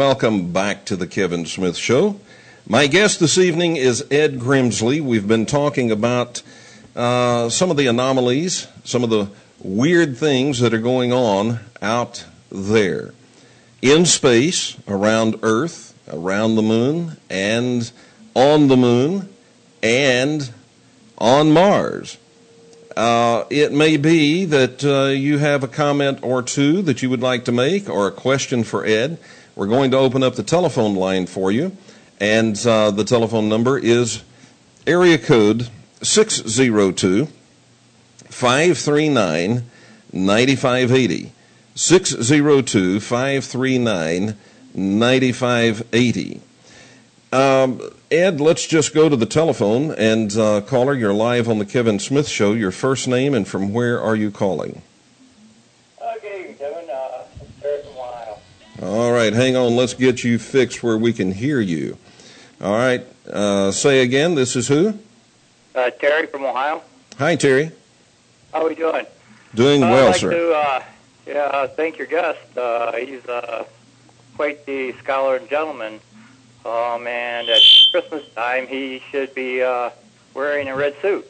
welcome back to the Kevin Smith Show. My guest this evening is Ed Grimsley. We've been talking about uh, some of the anomalies, some of the weird things that are going on out there in space, around Earth, around the moon, and on the moon, and on Mars. Uh, it may be that uh, you have a comment or two that you would like to make or a question for Ed. We're going to open up the telephone line for you, and uh, the telephone number is area code six zero two, five three nine, nine five eight zero. six zero two, five three nine, nine five eight zero. Um, Ed, let's just go to the telephone, and uh, caller, you're live on the Kevin Smith Show. Your first name and from where are you calling? Okay, Kevin, uh, Terry from Ohio. All right, hang on. Let's get you fixed where we can hear you. All right, uh, say again, this is who? Uh, Terry from Ohio. Hi, Terry. How are we doing? Doing uh, well, I'd like sir. to uh, yeah, uh, thank your guest. Uh, he's uh, quite the scholar and gentleman. Um, and at Christmas time, he should be uh, wearing a red suit.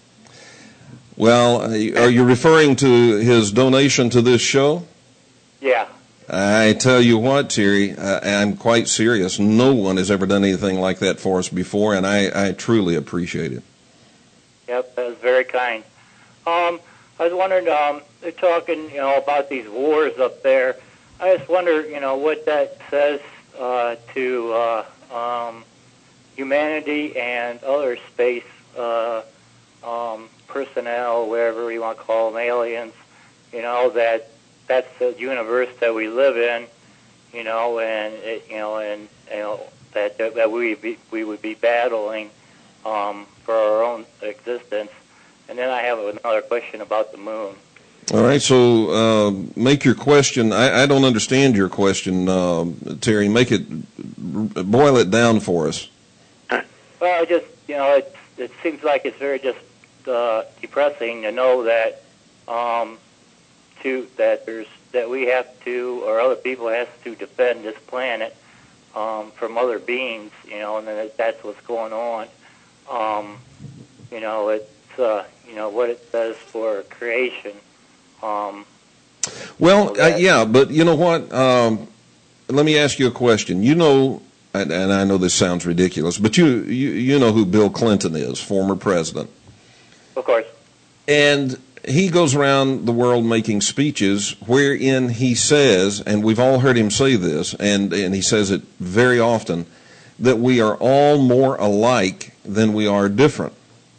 Well, are you referring to his donation to this show? Yeah. I tell you what, Terry, uh, I'm quite serious. No one has ever done anything like that for us before, and I, I truly appreciate it. Yep, that was very kind. Um, I was wondering, um, they're talking, you know, about these wars up there. I just wonder, you know, what that says uh, to uh, um, humanity and other space uh, um, personnel, whatever you want to call them, aliens, you know, that that's the universe that we live in, you know, and, it, you know, and, you know, that, that we, be, we would be battling um, for our own existence. And then I have another question about the moon. All right, so uh, make your question. I, I don't understand your question, uh, Terry. Make it, boil it down for us. Well, it just, you know, it, it seems like it's very just uh, depressing to know that um, to that there's that we have to, or other people have to defend this planet um, from other beings, you know, and that that's what's going on. Um, you know, it's uh, you know what it says for creation. Um, well, so that, uh, yeah, but you know what? Um, let me ask you a question. You know, and, and I know this sounds ridiculous, but you, you you know who Bill Clinton is, former president. Of course. And he goes around the world making speeches wherein he says, and we've all heard him say this, and, and he says it very often, that we are all more alike than we are different.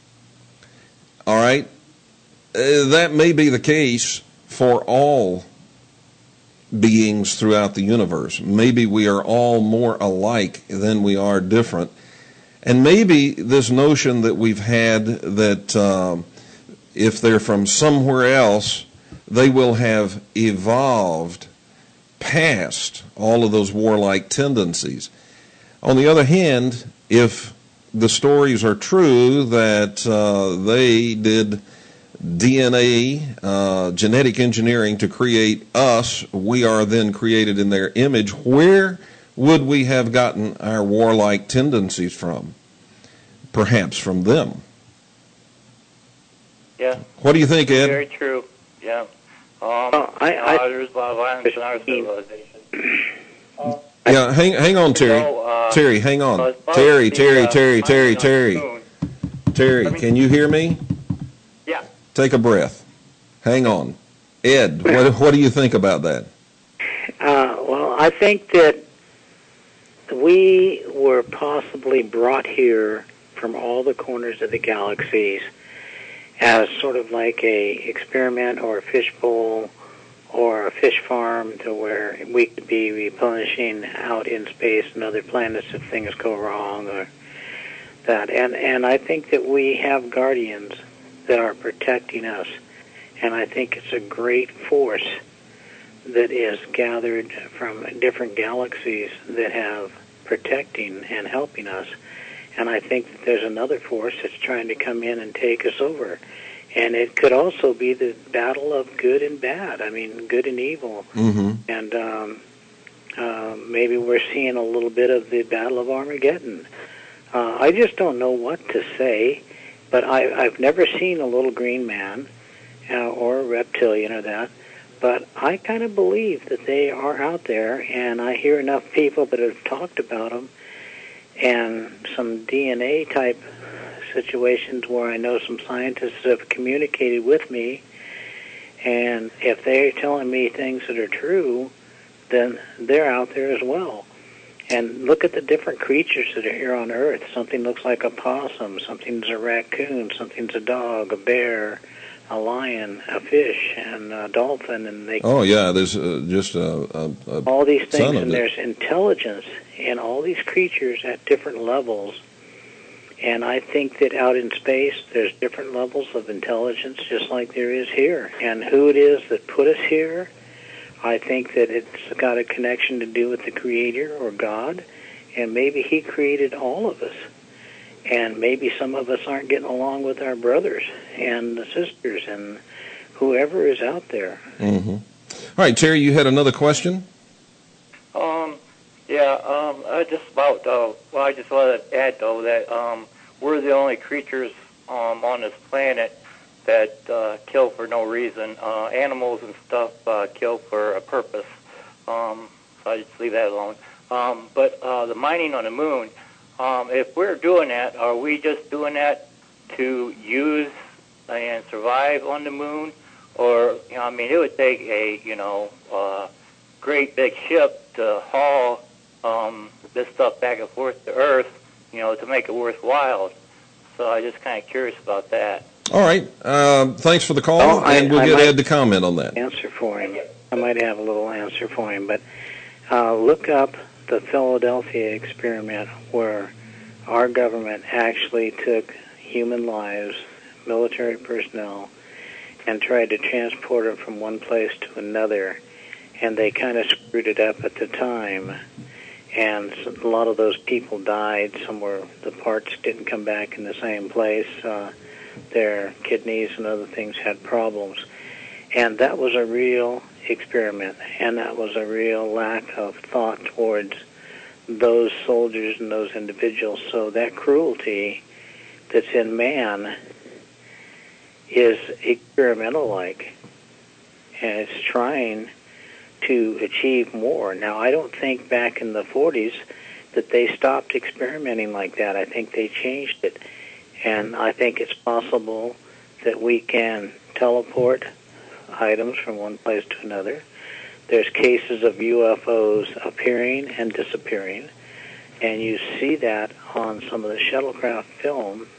All right? Uh, that may be the case for all beings throughout the universe. Maybe we are all more alike than we are different. And maybe this notion that we've had that um, if they're from somewhere else, they will have evolved past all of those warlike tendencies. On the other hand, if the stories are true that uh, they did D N A, uh, genetic engineering to create us, we are then created in their image, where would we have gotten our warlike tendencies from? Perhaps from them. Yeah. What do you think, Ed? Very true. Yeah. Um, Well, I- I- uh, there's a lot of violence in our civilization. Uh, Yeah, hang hang on, Terry. You know, uh, Terry, hang on. as far Terry, as the, Terry, uh, Terry, Terry, mining on Terry, the moon- Terry. I mean- Can you hear me? Yeah. Take a breath. Hang on. Ed, what what do you think about that? Uh, well, I think that we were possibly brought here from all the corners of the galaxies as sort of like a experiment or a fishbowl or a fish farm to where we could be replenishing out in space and other planets if things go wrong or that. And, and I think that we have guardians that are protecting us. And I think it's a great force that is gathered from different galaxies that have protecting and helping us. And I think that there's another force that's trying to come in and take us over. And it could also be the battle of good and bad. I mean, good and evil. Mm-hmm. And um, Uh, maybe we're seeing a little bit of the Battle of Armageddon. Uh, I just don't know what to say, but I, I've never seen a little green man uh, or a reptilian or that, but I kind of believe that they are out there, and I hear enough people that have talked about them, and some D N A type situations where I know some scientists have communicated with me, and if they're telling me things that are true, then they're out there as well. And look at the different creatures that are here on Earth. Something looks like a possum, something's a raccoon, something's a dog, a bear, a lion, a fish, and a dolphin. And they oh yeah, there's uh, just a, a, a all these things, and it. there's intelligence in all these creatures at different levels. And I think that out in space, there's different levels of intelligence, just like there is here. And who it is that put us here, I think that it's got a connection to do with the Creator or God, and maybe He created all of us. And maybe some of us aren't getting along with our brothers and the sisters and whoever is out there. Mm-hmm. All right, Terry, you had another question? Um, yeah, um, I just about, uh, well, I just wanted to add, though, that um, we're the only creatures um, on this planet that uh, kill for no reason. Uh, animals and stuff uh, kill for a purpose, um, so I just leave that alone. Um, but uh, the mining on the moon, um, if we're doing that, are we just doing that to use and survive on the moon? Or, you know, I mean, it would take a, you know, uh, great big ship to haul um, this stuff back and forth to Earth, you know, to make it worthwhile. So I'm just kind of curious about that. All right. Um, thanks for the call, oh, I, and we'll I get might Ed to comment on that. Answer for him. I might have a little answer for him, but uh, look up the Philadelphia experiment, where our government actually took human lives, military personnel, and tried to transport them from one place to another, and they kind of screwed it up at the time. And a lot of those people died. Some were, the parts didn't come back in the same place. Uh, their kidneys and other things had problems. And that was a real experiment, and that was a real lack of thought towards those soldiers and those individuals. So that cruelty that's in man is experimental-like, and it's trying to achieve more. Now, I don't think back in the forties that they stopped experimenting like that. I think they changed it. And I think it's possible that we can teleport items from one place to another. There's cases of U F Os appearing and disappearing, and you see that on some of the shuttlecraft film.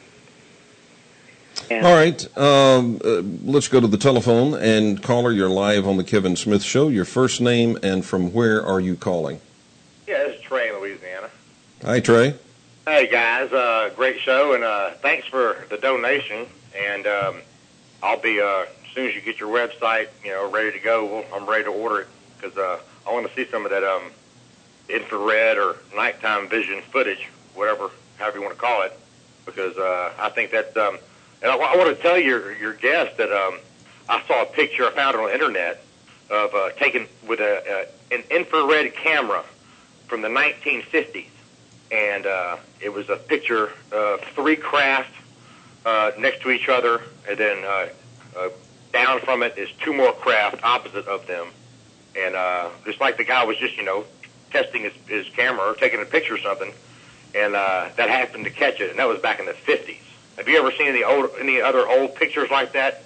And all right, um, uh, let's go to the telephone. And caller, you're live on the Kevin Smith Show. Your first name and from where are you calling? Yeah, this is Trey in Louisiana. Hi, Trey. Hey, guys. Uh, great show, and uh, thanks for the donation. And um, I'll be, uh, as soon as you get your website, you know, ready to go, we'll, I'm ready to order it, because uh, I want to see some of that um, infrared or nighttime vision footage, whatever, however you want to call it, because uh, I think that's... Um, and I, I want to tell your your guest that um, I saw a picture I found on the internet of uh, taken with a, a an infrared camera from the nineteen fifties, and uh, it was a picture of three craft uh, next to each other, and then uh, uh, down from it is two more craft opposite of them, and uh, just like the guy was just you know testing his, his camera or taking a picture or something, and uh, that happened to catch it, and that was back in the fifties. Have you ever seen any old, any other old pictures like that?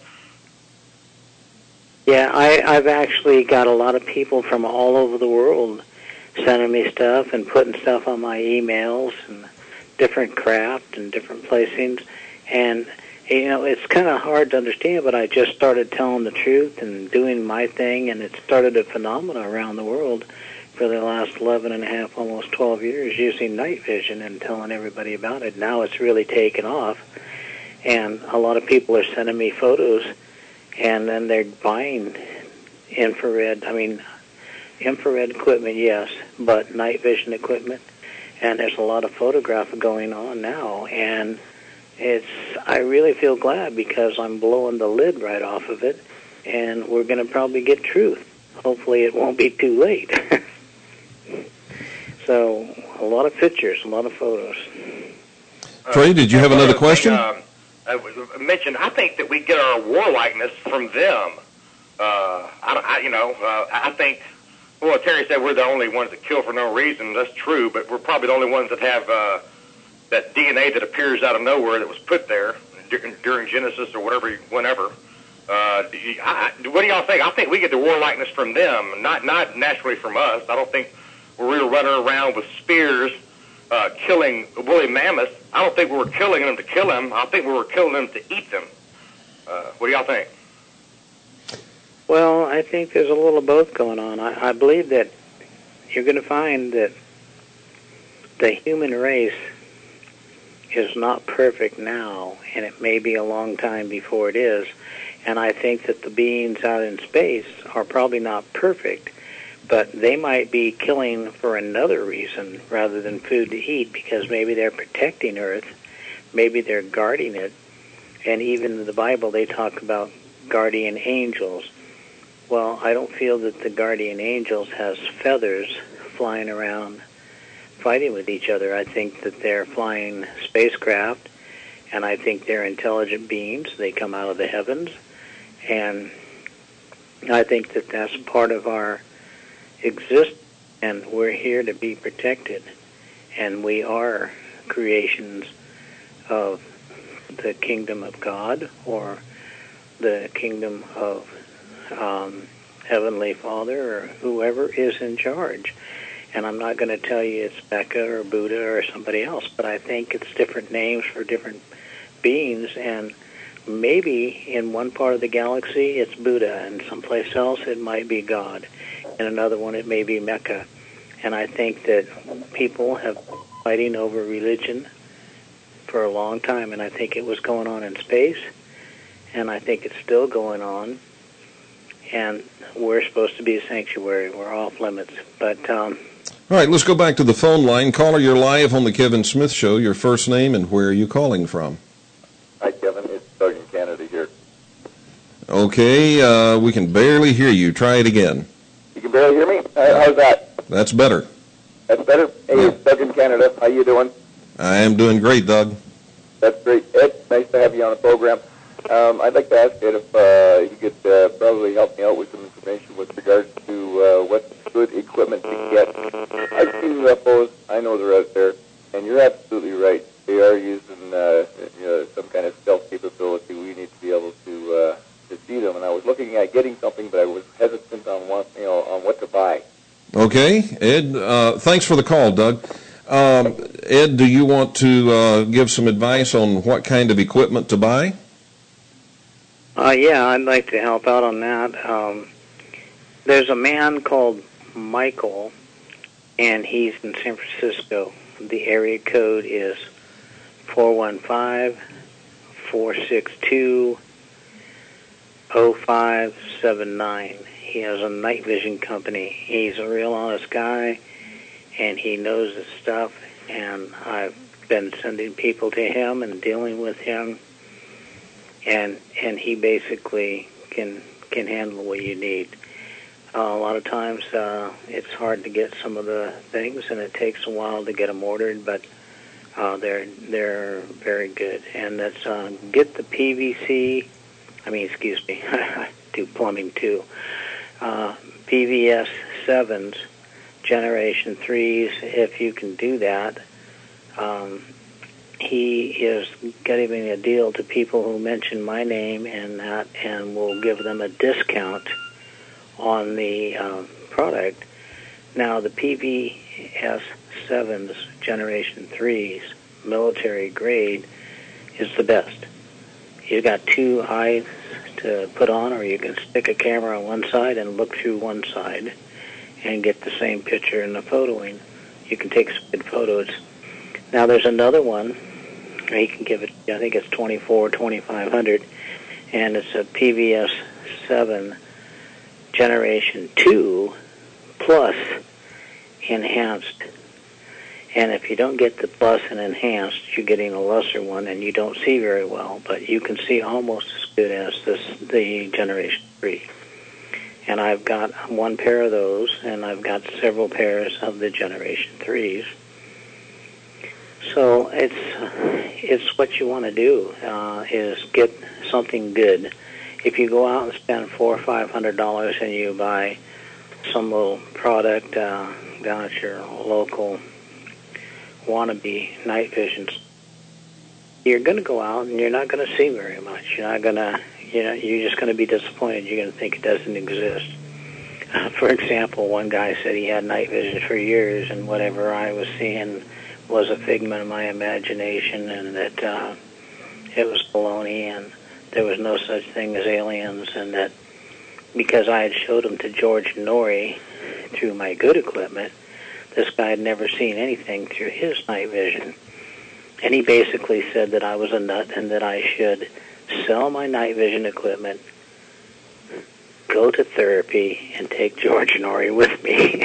Yeah, I, I've actually got a lot of people from all over the world sending me stuff and putting stuff on my emails and different craft and different placings. And, you know, it's kind of hard to understand, but I just started telling the truth and doing my thing, and it started a phenomenon around the world for the last eleven and a half, almost twelve years, using night vision and telling everybody about it. Now it's really taken off, and a lot of people are sending me photos, and then they're buying infrared, I mean, infrared equipment, yes, but night vision equipment, and there's a lot of photography going on now, and it's, I really feel glad because I'm blowing the lid right off of it, and we're going to probably get truth. Hopefully it won't be too late. a lot of pictures, a lot of photos. Trey, did you have another question? Thing, um, I mentioned, I think that we get our warlikeness from them. Uh, I, I, you know, uh, I think, well, Terry said we're the only ones that kill for no reason. That's true, but we're probably the only ones that have uh, that D N A that appears out of nowhere that was put there during, during Genesis or whatever, whenever. Uh, I, what do y'all think? I think we get the warlikeness from them, not not naturally from us. I don't think we were running around with spears uh, killing woolly mammoths. I don't think we were killing them to kill them. I think we were killing them to eat them. Uh, what do y'all think? Well, I think there's a little of both going on. I, I believe that you're going to find that the human race is not perfect now, and it may be a long time before it is. And I think that the beings out in space are probably not perfect, but they might be killing for another reason rather than food to eat, because maybe they're protecting Earth, maybe they're guarding it, and even in the Bible they talk about guardian angels. Well, I don't feel that the guardian angels has feathers flying around fighting with each other. I think that they're flying spacecraft, and I think they're intelligent beings. They come out of the heavens, and I think that that's part of our existence, and we're here to be protected, and we are creations of the kingdom of God or the kingdom of um, Heavenly Father or whoever is in charge. And I'm not going to tell you it's Becca or Buddha or somebody else, but I think it's different names for different beings, and maybe in one part of the galaxy it's Buddha, and someplace else it might be God, and another one it may be Mecca. And I think that people have been fighting over religion for a long time, and I think it was going on in space, and I think it's still going on, and we're supposed to be a sanctuary. We're off limits. But um, all right, let's go back to the phone line. Caller, you're live on the Kevin Smith Show. Your first name and where are you calling from? Hi, Kevin. It's Doug in Canada here. Okay, uh, we can barely hear you. Try it again. You can barely hear me? Uh, how's that? That's better. That's better? Hey, Yeah. It's Doug in Canada. How you doing? I am doing great, Doug. That's great. Ed, nice to have you on the program. Um, I'd like to ask Ed if uh, you could uh, probably help me out with some information with regards to uh, what good equipment to get. I've seen U F Os. I know they're out there, and you're absolutely right. They are using uh, you know, some kind of stealth capability. We need to be able to uh, to see them. And I was looking at getting something, but I was hesitant on what you know on what to buy. Okay, Ed, uh, thanks for the call, Doug. Um, Ed, do you want to uh, give some advice on what kind of equipment to buy? Uh, yeah, I'd like to help out on that. Um, there's a man called Michael, and he's in San Francisco. The area code is four one five, four six two, zero five seven nine. He has a night vision company. He's a real honest guy, and he knows his stuff, and I've been sending people to him and dealing with him. And and he basically can can handle what you need. Uh, a lot of times uh, it's hard to get some of the things, and it takes a while to get them ordered, but uh, they're they're very good. And that's uh, get the P V C. I mean, excuse me, do plumbing too. Uh, P V S sevens, Generation threes. If you can do that. Um, He is giving a deal to people who mention my name and that, and will give them a discount on the uh, product. Now, the P V S sevens, Generation threes, military grade, is the best. You've got two eyes to put on, or you can stick a camera on one side and look through one side and get the same picture in the photoing. You can take some good photos. Now, there's another one. He can give it, I think it's twenty-four, twenty-five hundred, and it's a P V S seven Generation two Plus Enhanced. And if you don't get the Plus and Enhanced, you're getting a lesser one, and you don't see very well, but you can see almost as good as this the Generation three. And I've got one pair of those, and I've got several pairs of the Generation threes. it's it's what you want to do uh, is get something good. If you go out and spend four or five hundred dollars and you buy some little product uh, down at your local wannabe night visions, you're going to go out and you're not going to see very much. You're not going to, you know, you're just going to be disappointed. You're going to think it doesn't exist. Uh, for example, one guy said he had night vision for years, and whatever I was seeing was a figment of my imagination, and that uh, it was baloney, and there was no such thing as aliens, and that because I had showed him to George Norrie through my good equipment, this guy had never seen anything through his night vision. And he basically said that I was a nut and that I should sell my night vision equipment, go to therapy, and take George Norrie with me.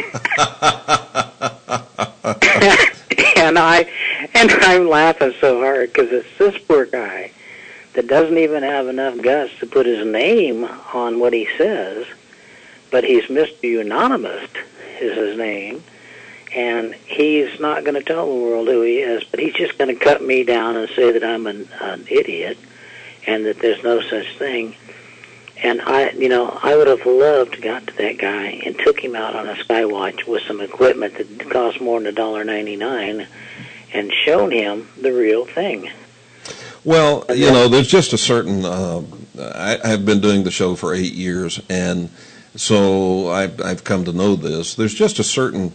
and I and I'm laughing so hard because it's this poor guy that doesn't even have enough guts to put his name on what he says, but he's Mister Unanimous is his name, and he's not going to tell the world who he is, but he's just going to cut me down and say that I'm an, an idiot and that there's no such thing. And I, you know, I would have loved to got to that guy and took him out on a Skywatch with some equipment that cost more than a dollar ninety-nine and shown him the real thing. Well, you know, there's just a certain, uh, I, I've been doing the show for eight years, and so I've, I've come to know this. There's just a certain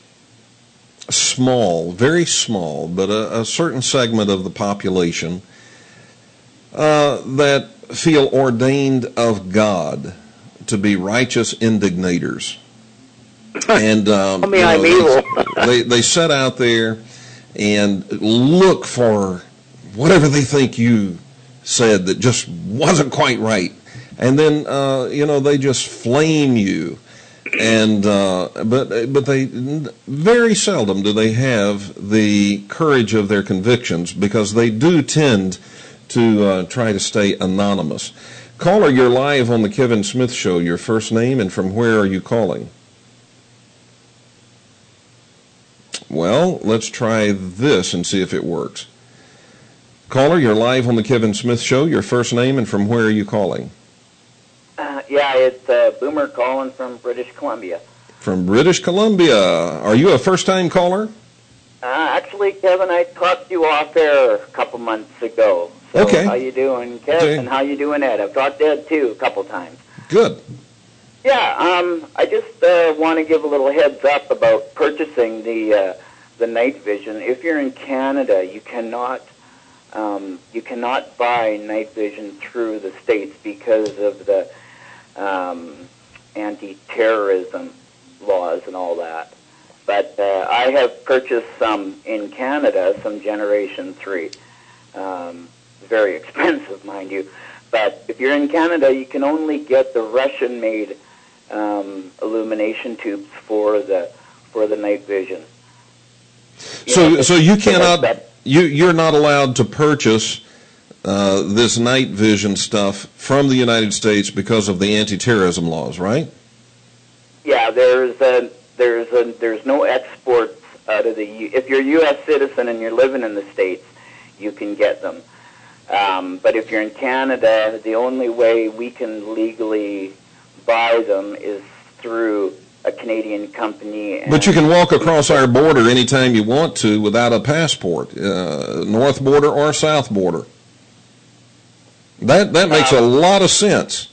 small, very small, but a, a certain segment of the population uh, that feel ordained of God to be righteous indignators. And um, Tell me you know, I'm evil. they, they set out there and look for whatever they think you said that just wasn't quite right. And then, uh, you know, they just flame you. And uh, but but they very seldom do they have the courage of their convictions, because they do tend to uh, try to stay anonymous. Caller, you're live on the Kevin Smith Show. Your first name and from where are you calling? Well, let's try this and see if it works. Caller, you're live on the Kevin Smith Show. Your first name and from where are you calling? Uh, yeah, it's uh, Boomer calling from British Columbia. From British Columbia. Are you a first-time caller? Uh, actually, Kevin, I talked to you off air a couple months ago. So Okay. How you doing, Kev? Okay. And how you doing, Ed? I've talked to Ed, too, a couple times. Good. Yeah, um, I just uh, want to give a little heads up about purchasing the uh, the night vision. If you're in Canada, you cannot um, you cannot buy night vision through the States because of the um, anti-terrorism laws and all that. But uh, I have purchased some in Canada, some Generation three. Um, very expensive, mind you. But if you're in Canada, you can only get the Russian-made um, illumination tubes for the for the night vision. You So, know, so you it's- cannot, that- you you're not allowed to purchase uh, this night vision stuff from the United States because of the anti-terrorism laws, right? Yeah, there's a there's a there's no exports out of the U- if you're a U S citizen and you're living in the States, you can get them. Um, but if you're in Canada, the only way we can legally buy them is through a Canadian company. And But you can walk across our border anytime you want to without a passport, uh, north border or south border. That that makes a lot of sense.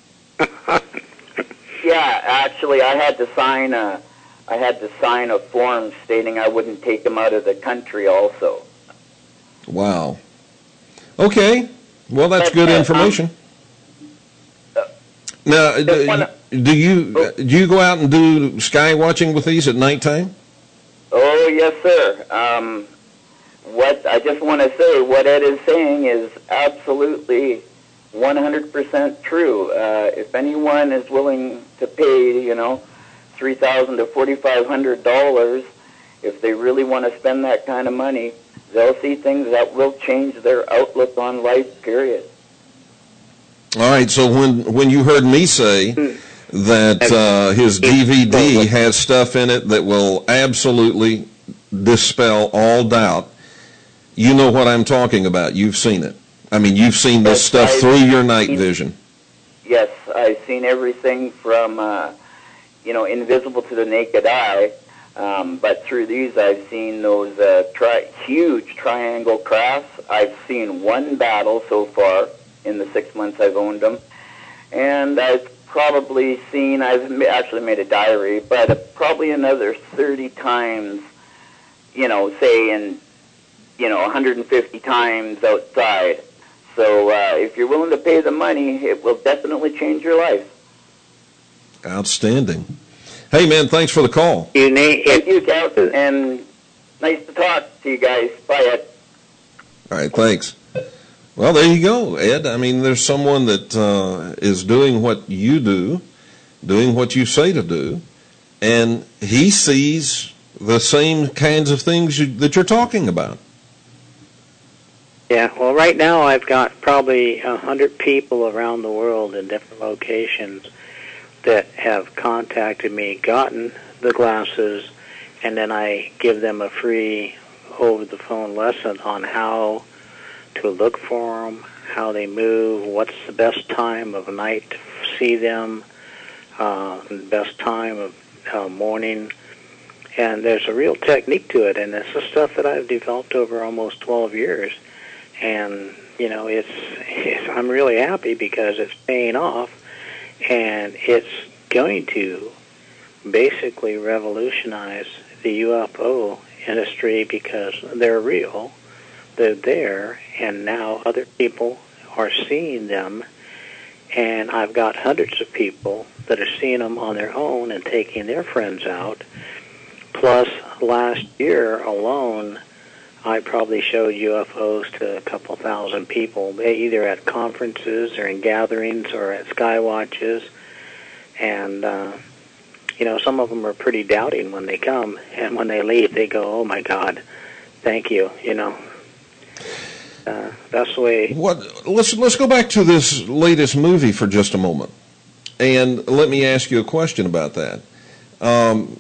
Yeah, actually, I had to sign a I had to sign a form stating I wouldn't take them out of the country. Also, Wow. Okay. Well, that's But, good uh, information. uh, Now, do, wanna- do you uh, do you go out and do sky watching with these at nighttime? oh yes, sir. Um, what I just want to say, what Ed is saying is absolutely one hundred percent true. Uh, if anyone is willing to pay, you know, three thousand to forty-five hundred dollars, if they really want to spend that kind of money, they'll see things that will change their outlook on life, period. All right. So when when you heard me say that uh, his D V D has stuff in it that will absolutely dispel all doubt, you know what I'm talking about. You've seen it. I mean, you've seen this Yes, stuff I've through your night seen- vision. Yes, I've seen everything from, uh, you know, invisible to the naked eye, um, but through these I've seen those uh, tri- huge triangle crafts. I've seen one battle so far in the six months I've owned them, and I've probably seen, I've ma- actually made a diary, but probably another thirty times, you know, say in, you know, one hundred fifty times outside. So uh, if you're willing to pay the money, it will definitely change your life. Outstanding. Hey, man, thanks for the call. You name Thank it. you, Captain, and nice to talk to you guys. Bye, Ed. All right, thanks. Well, there you go, Ed. I mean, there's someone that uh, is doing what you do, doing what you say to do, and he sees the same kinds of things you, that you're talking about. Yeah, well, right now I've got probably a hundred people around the world in different locations that have contacted me, gotten the glasses, and then I give them a free over-the-phone lesson on how to look for them, how they move, what's the best time of night to see them, uh, the best time of uh, morning. And there's a real technique to it, and this is stuff that I've developed over almost twelve years. And, you know, it's, it's I'm really happy because it's paying off, and it's going to basically revolutionize the U F O industry because they're real, they're there, and now other people are seeing them. And I've got hundreds of people that are seeing them on their own and taking their friends out. Plus, last year alone, I probably showed U F Os to a couple thousand people, either at conferences or in gatherings or at Skywatches. And, uh, you know, some of them are pretty doubting when they come. And when they leave, they go, oh, my God, thank you, you know. Uh, that's the way. What? Let's let's go back to this latest movie for just a moment, and let me ask you a question about that. Um,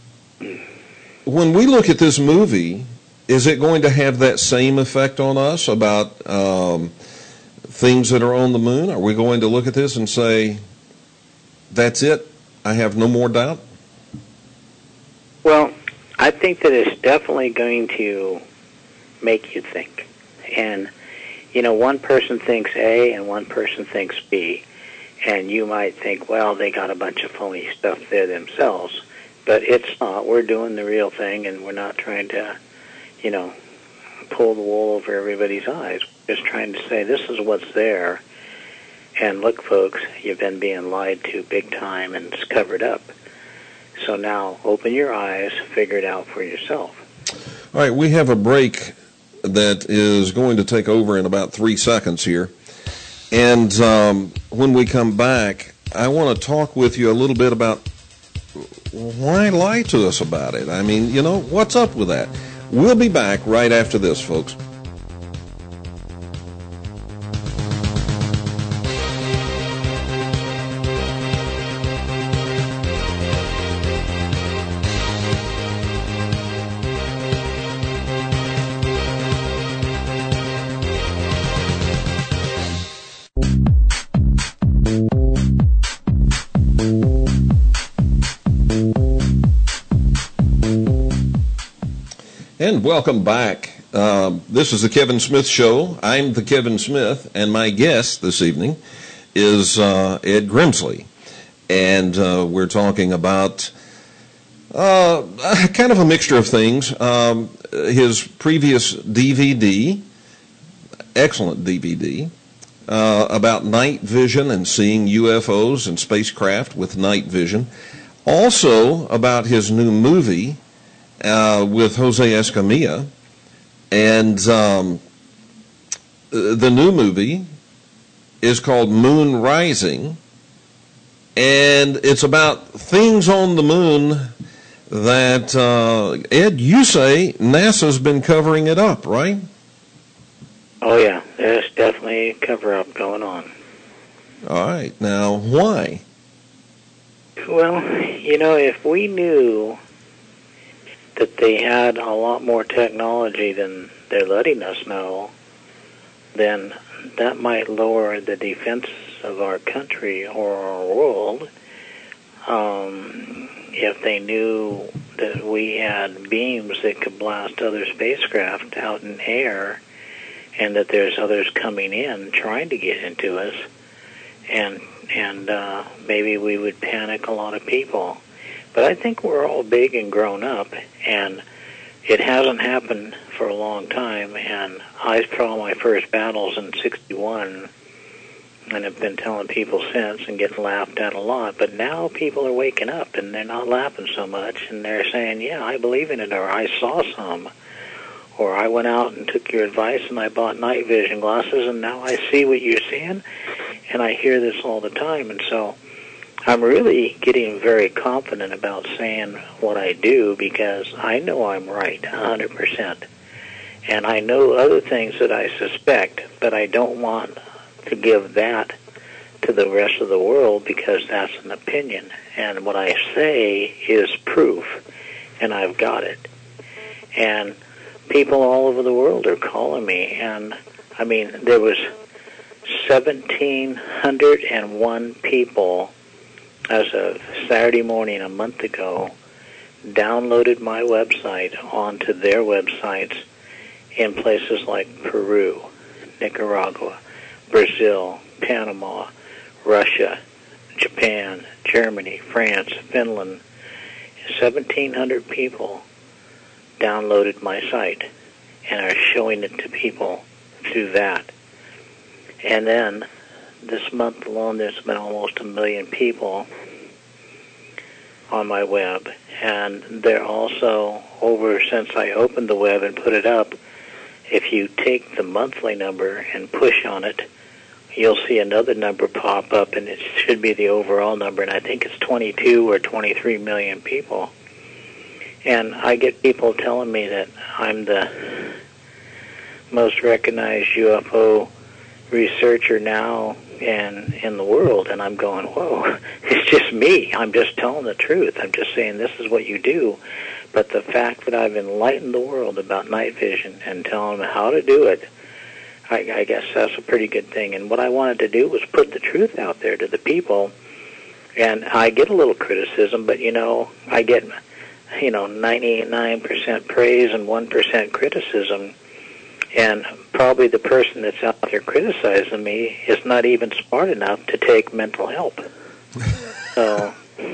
when we look at this movie, is it going to have that same effect on us about um, things that are on the moon? Are we going to look at this and say, that's it, I have no more doubt? Well, I think that it's definitely going to make you think. And, you know, one person thinks A and one person thinks B. And you might think, well, they got a bunch of phony stuff there themselves. But it's not. We're doing the real thing, and we're not trying to, you know, pull the wool over everybody's eyes. We're just trying to say, this is what's there. And look, folks, you've been being lied to big time, and it's covered up. So now open your eyes, figure it out for yourself. All right, we have a break that is going to take over in about three seconds here. And um, when we come back, I want to talk with you a little bit about why lie to us about it. I mean, you know, what's up with that? We'll be back right after this, folks. And welcome back. Um, this is the Kevin Smith Show. I'm the Kevin Smith, and my guest this evening is uh, Ed Grimsley. And uh, we're talking about uh, kind of a mixture of things. Um, his previous D V D, excellent D V D, uh, about night vision and seeing U F Os and spacecraft with night vision. Also about his new movie, Uh, with Jose Escamilla, and um, the new movie is called Moon Rising, and it's about things on the moon that, uh, Ed, you say NASA's been covering it up, right? Oh, yeah, there's definitely a cover-up going on. All right, now, why? Well, you know, if we knew that they had a lot more technology than they're letting us know, then that might lower the defense of our country or our world. Um, if they knew that we had beams that could blast other spacecraft out in air, and that there's others coming in trying to get into us, and and uh, maybe we would panic a lot of people. But I think we're all big and grown up, and it hasn't happened for a long time. And I saw my first battles in sixty-one, and have been telling people since and getting laughed at a lot. But now people are waking up, and they're not laughing so much, and they're saying, yeah, I believe in it, or I saw some, or I went out and took your advice and I bought night vision glasses, and now I see what you're seeing. And I hear this all the time, and so I'm really getting very confident about saying what I do, because I know I'm right one hundred percent. And I know other things that I suspect, but I don't want to give that to the rest of the world, because that's an opinion. And what I say is proof, and I've got it. And people all over the world are calling me, and I mean, there was seventeen hundred one people as of Saturday morning a month ago downloaded my website onto their websites in places like Peru, Nicaragua, Brazil, Panama, Russia, Japan, Germany, France, Finland. seventeen hundred people downloaded my site and are showing it to people through that. And then this month alone, there's been almost a million people on my web. And they're also over, since I opened the web and put it up, if you take the monthly number and push on it, you'll see another number pop up, and it should be the overall number, and I think it's twenty-two or twenty-three million people. And I get people telling me that I'm the most recognized U F O researcher now and in the world, and I'm going, whoa, it's just me. I'm just telling the truth. I'm just saying this is what you do. But the fact that I've enlightened the world about night vision and telling them how to do it, I, I guess that's a pretty good thing. And what I wanted to do was put the truth out there to the people. And I get a little criticism, but, you know, I get, you know, ninety-nine percent praise and one percent criticism. And probably the person that's out there criticizing me is not even smart enough to take mental help. So,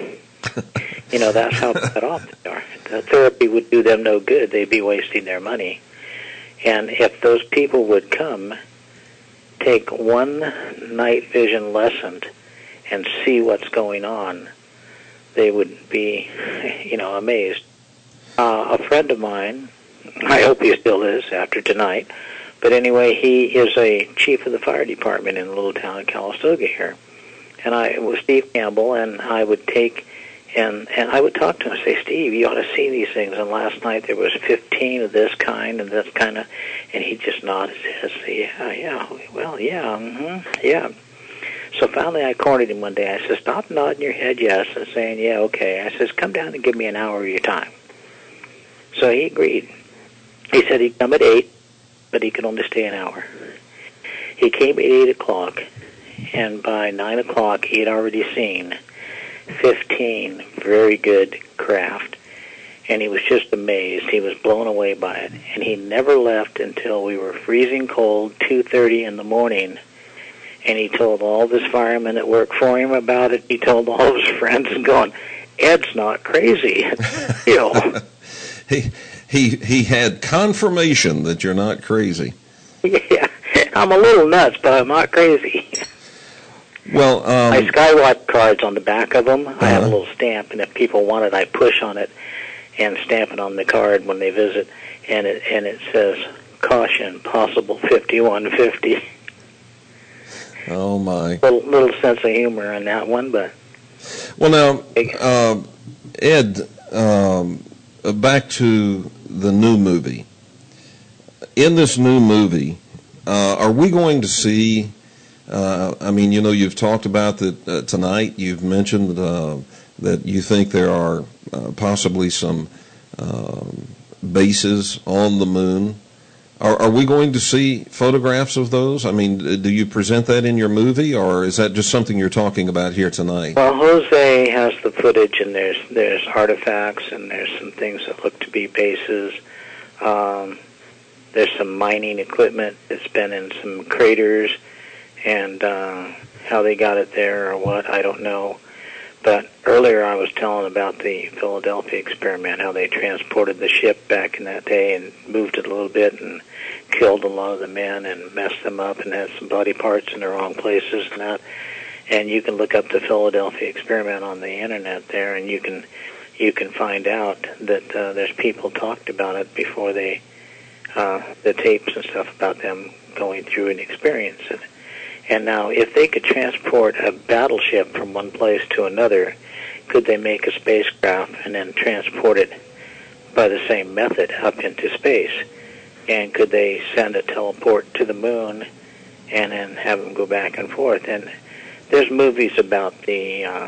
you know, that's how bad off they are. The therapy would do them no good. They'd be wasting their money. And if those people would come, take one night vision lesson and see what's going on, they would be, you know, amazed. Uh, a friend of mine, I hope he still is after tonight, but anyway, he is a chief of the fire department in a little town in Calistoga here. And I was Steve Campbell, and I would take And and I would talk to him and say, Steve, you ought to see these things. And last night there was fifteen of this kind and this kind of, and he just nodded his head. Yeah, yeah, well, yeah, mm-hmm, yeah. So finally I cornered him one day. I said, stop nodding your head yes and saying, yeah, okay. I says, come down and give me an hour of your time. So he agreed. He said he'd come at eight, but he could only stay an hour. He came at eight o'clock, and by nine o'clock he had already seen fifteen very good craft, and he was just amazed. He was blown away by it, and he never left until we were freezing cold, two thirty in the morning, and he told all of his firemen that worked for him about it. He told all of his friends, and going, Ed's not crazy. You know. he, he, he had confirmation that you're not crazy. Yeah, I'm a little nuts, but I'm not crazy. Well, um, my Skywatch cards on the back of them, uh-huh. I have a little stamp, and if people want it, I push on it and stamp it on the card when they visit, and it and it says, caution, possible fifty-one fifty. Oh, my. Little, little sense of humor in that one, but... Well, now, uh, Ed, um, back to the new movie. In this new movie, uh, are we going to see... Uh, I mean, you know, you've talked about that uh, tonight. You've mentioned uh, that you think there are uh, possibly some um, bases on the moon. Are, are we going to see photographs of those? I mean, do you present that in your movie, or is that just something you're talking about here tonight? Well, Jose has the footage, and there's there's artifacts, and there's some things that look to be bases. Um, there's some mining equipment that's been in some craters, and uh, how they got it there or what, I don't know. But earlier I was telling about the Philadelphia experiment, how they transported the ship back in that day and moved it a little bit and killed a lot of the men and messed them up and had some body parts in the wrong places and that. And you can look up the Philadelphia experiment on the internet there, and you can you can find out that uh, there's people talked about it before they, uh, the tapes and stuff about them going through and experience it. And now, if they could transport a battleship from one place to another, could they make a spacecraft and then transport it by the same method up into space? And could they send a teleport to the moon and then have them go back and forth? And there's movies about the uh,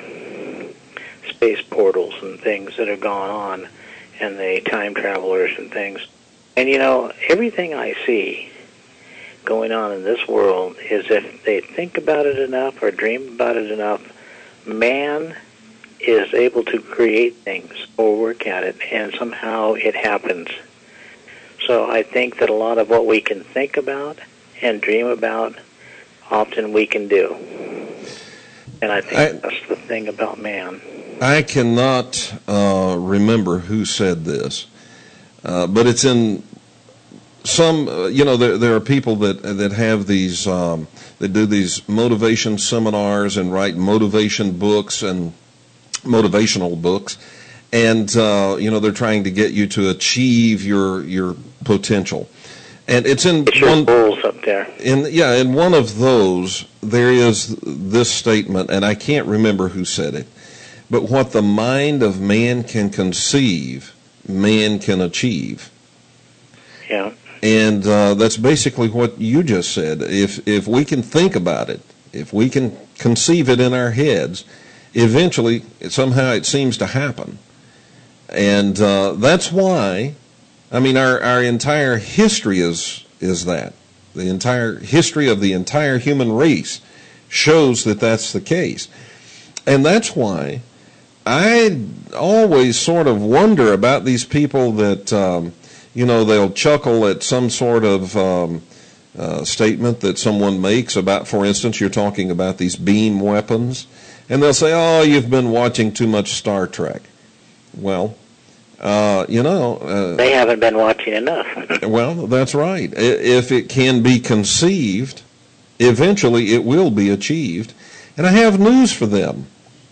space portals and things that have gone on, and the time travelers and things. And, you know, everything I see going on in this world is, if they think about it enough or dream about it enough, man is able to create things or work at it, and somehow it happens. So I think that a lot of what we can think about and dream about, often we can do. And I think I, that's the thing about man. I cannot uh, remember who said this, uh, but it's in some, uh, you know, there, there are people that that have these, um, they do these motivation seminars and write motivation books and motivational books, and uh, you know, they're trying to get you to achieve your your potential. And it's in it's one bulls up there. In yeah, in one of those there is this statement, and I can't remember who said it, but what the mind of man can conceive, man can achieve. Yeah. And uh, that's basically what you just said. If if we can think about it, if we can conceive it in our heads, eventually, somehow it seems to happen. And uh, that's why, I mean, our, our entire history is is that. The entire history of the entire human race shows that that's the case. And that's why I always sort of wonder about these people that... Um, You know, they'll chuckle at some sort of um, uh, statement that someone makes about, for instance, you're talking about these beam weapons, and they'll say, oh, you've been watching too much Star Trek. Well, uh, you know... Uh, they haven't been watching enough. Well, that's right. If it can be conceived, eventually it will be achieved. And I have news for them.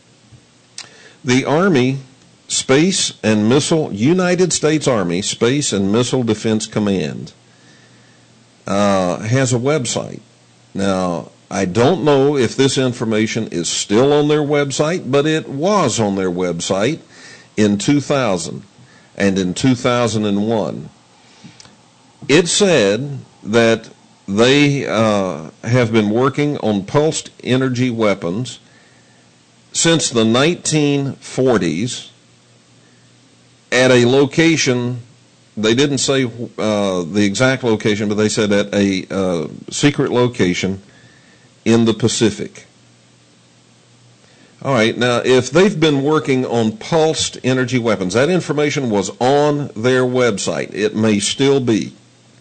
The Army... Space and Missile, United States Army Space and Missile Defense Command uh, has a website. Now, I don't know if this information is still on their website, but it was on their website in two thousand and in two thousand one. It said that they uh, have been working on pulsed energy weapons since the nineteen forties. At a location, they didn't say uh, the exact location, but they said at a uh, secret location in the Pacific. All right, now if they've been working on pulsed energy weapons, that information was on their website. It may still be.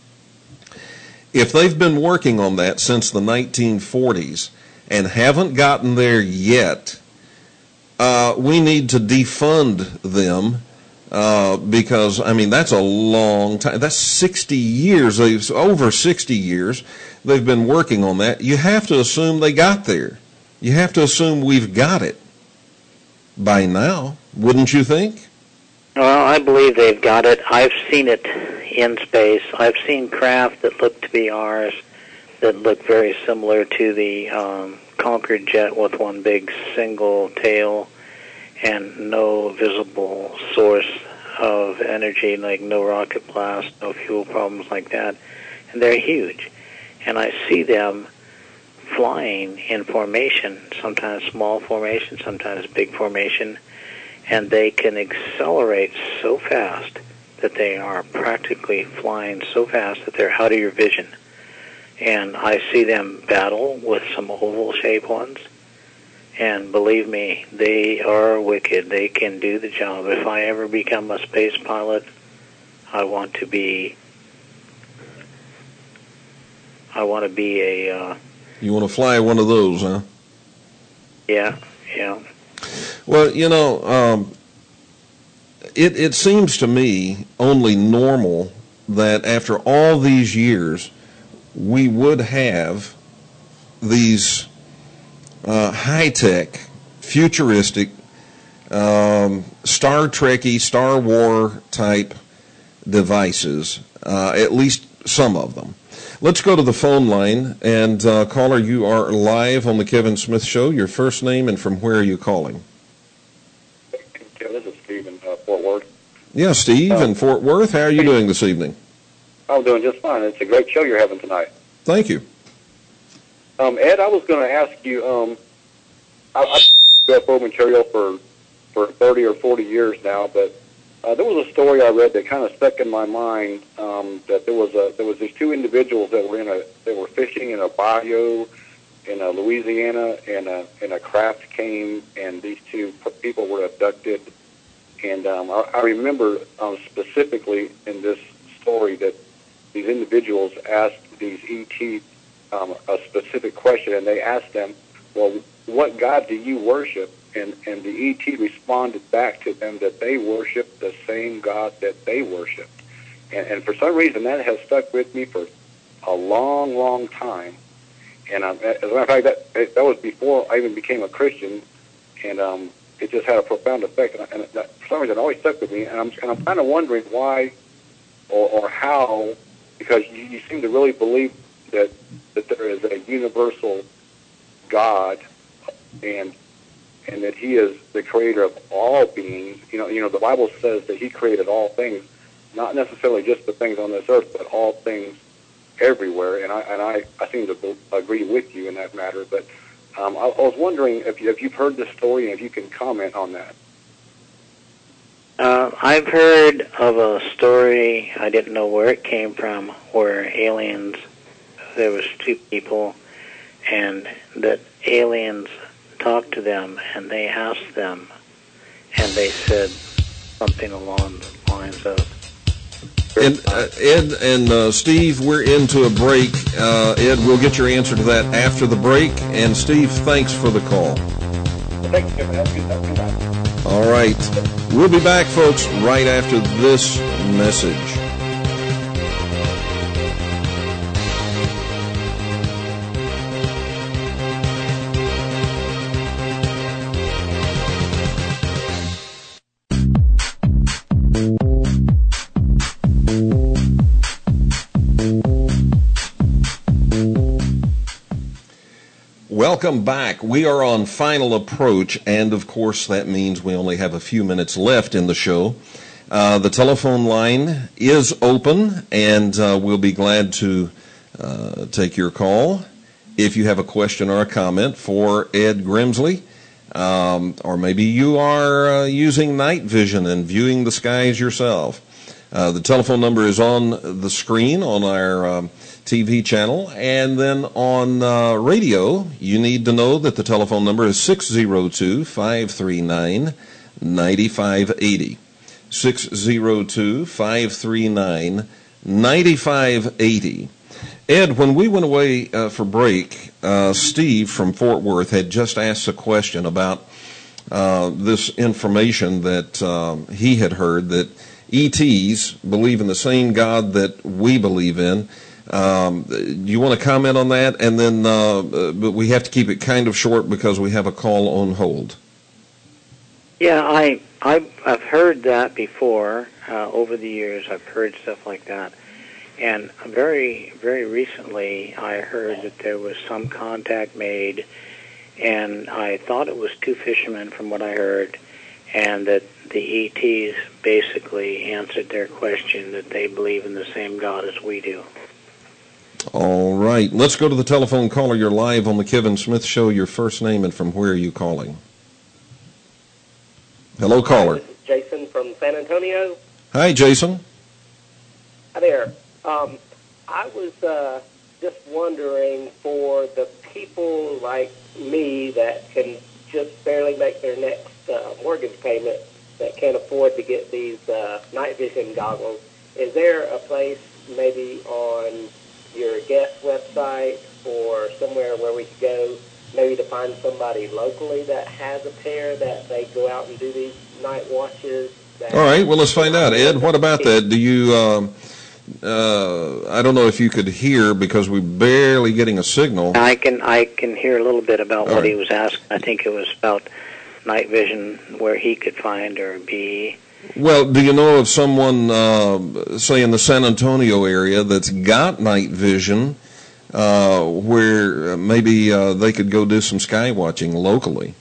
If they've been working on that since the nineteen forties and haven't gotten there yet, uh, we need to defund them. Uh, because, I mean, that's a long time. That's sixty years. They've, over sixty years they've been working on that. You have to assume they got there. You have to assume we've got it by now, wouldn't you think? Well, I believe they've got it. I've seen it in space. I've seen craft that look to be ours that look very similar to the um, Concorde jet with one big single tail and no visible source of energy, like no rocket blast, no fuel problems like that. And they're huge. And I see them flying in formation, sometimes small formation, sometimes big formation, and they can accelerate so fast that they are practically flying so fast that they're out of your vision. And I see them battle with some oval-shaped ones. And believe me, they are wicked. They can do the job. If I ever become a space pilot, I want to be... I want to be a... Uh, you want to fly one of those, huh? Yeah, yeah. Well, you know, um, it, it seems to me only normal that after all these years, we would have these uh, high-tech, futuristic, um, Star Trekky, Star War type devices, uh, at least some of them. Let's go to the phone line, and uh, caller, you are live on the Kevin Smith Show. Your first name and from where are you calling? This is Steve in uh, Fort Worth. Yeah, Steve uh, in Fort Worth. How are you doing this evening? I'm doing just fine. It's a great show you're having tonight. Thank you. Um, Ed, I was going to ask you, um, I, I've been U F O material for, for thirty or forty years now, but uh, there was a story I read that kind of stuck in my mind, um, that there was a, there was these two individuals that were in a, they were fishing in a bayou in uh, Louisiana, and a, and a craft came, and these two people were abducted. And um, I, I remember um, specifically in this story that these individuals asked these E T um, a specific question, and they asked them, well, what God do you worship? And, and the E T responded back to them that they worship the same God that they worship. And, and for some reason, that has stuck with me for a long, long time. And um, as a matter of fact, that, that was before I even became a Christian, and um, it just had a profound effect. And, and that, for some reason, it always stuck with me. And I'm, and I'm kind of wondering why or, or how, because you, you seem to really believe that that there is a universal God, and and that He is the creator of all beings. You know, you know, the Bible says that He created all things, not necessarily just the things on this earth, but all things everywhere. And I and I, I seem to agree with you in that matter. But um, I, I was wondering if you if you've heard this story and if you can comment on that. Uh, I've heard of a story, I didn't know where it came from, where aliens, there was two people, and that aliens talked to them, and they asked them, and they said something along the lines of... And, uh, Ed and uh, Steve, we're into a break. Uh, Ed, we'll get your answer to that after the break. And Steve, thanks for the call. Thanks, Kevin. That's good. That's good. All right. We'll be back, folks, right after this message. Welcome back. We are on Final Approach, and of course that means we only have a few minutes left in the show. Uh, the telephone line is open, and uh, we'll be glad to uh, take your call. If you have a question or a comment for Ed Grimsley, um, or maybe you are uh, using night vision and viewing the skies yourself. Uh, the telephone number is on the screen on our um, T V channel, and then on uh, radio, you need to know that the telephone number is six oh two, five three nine, nine five eight oh. six oh two, five three nine, nine five eight oh. Ed, when we went away uh, for break, uh, Steve from Fort Worth had just asked a question about uh, this information that um, he had heard, that E Ts believe in the same God that we believe in. Um, do you want to comment on that? And then, uh, but we have to keep it kind of short because we have a call on hold. Yeah, I, I've, I've heard that before. Uh, over the years, I've heard stuff like that. And very, very recently, I heard that there was some contact made, and I thought it was two fishermen from what I heard, and that the E Ts basically answered their question that they believe in the same God as we do. All right. Let's go to the telephone caller. You're live on the Kevin Smith Show. Your first name and from where are you calling? Hello, caller. This is Jason from San Antonio. Hi, Jason. Hi there. Um, I was uh, just wondering, for the people like me that can just barely make their next uh, mortgage payment, that can't afford to get these uh, night vision goggles, is there a place maybe on your guest website or somewhere where we could go maybe to find somebody locally that has a pair that they go out and do these night watches? That All right, well, let's find out. Ed, what about that? Do you, um, uh, I don't know if you could hear because we're barely getting a signal. I can I can hear a little bit about All what right. he was asking. I think it was about night vision, where he could find or be. Well, do you know of someone, uh, say in the San Antonio area, that's got night vision, uh, where maybe uh, they could go do some sky watching locally?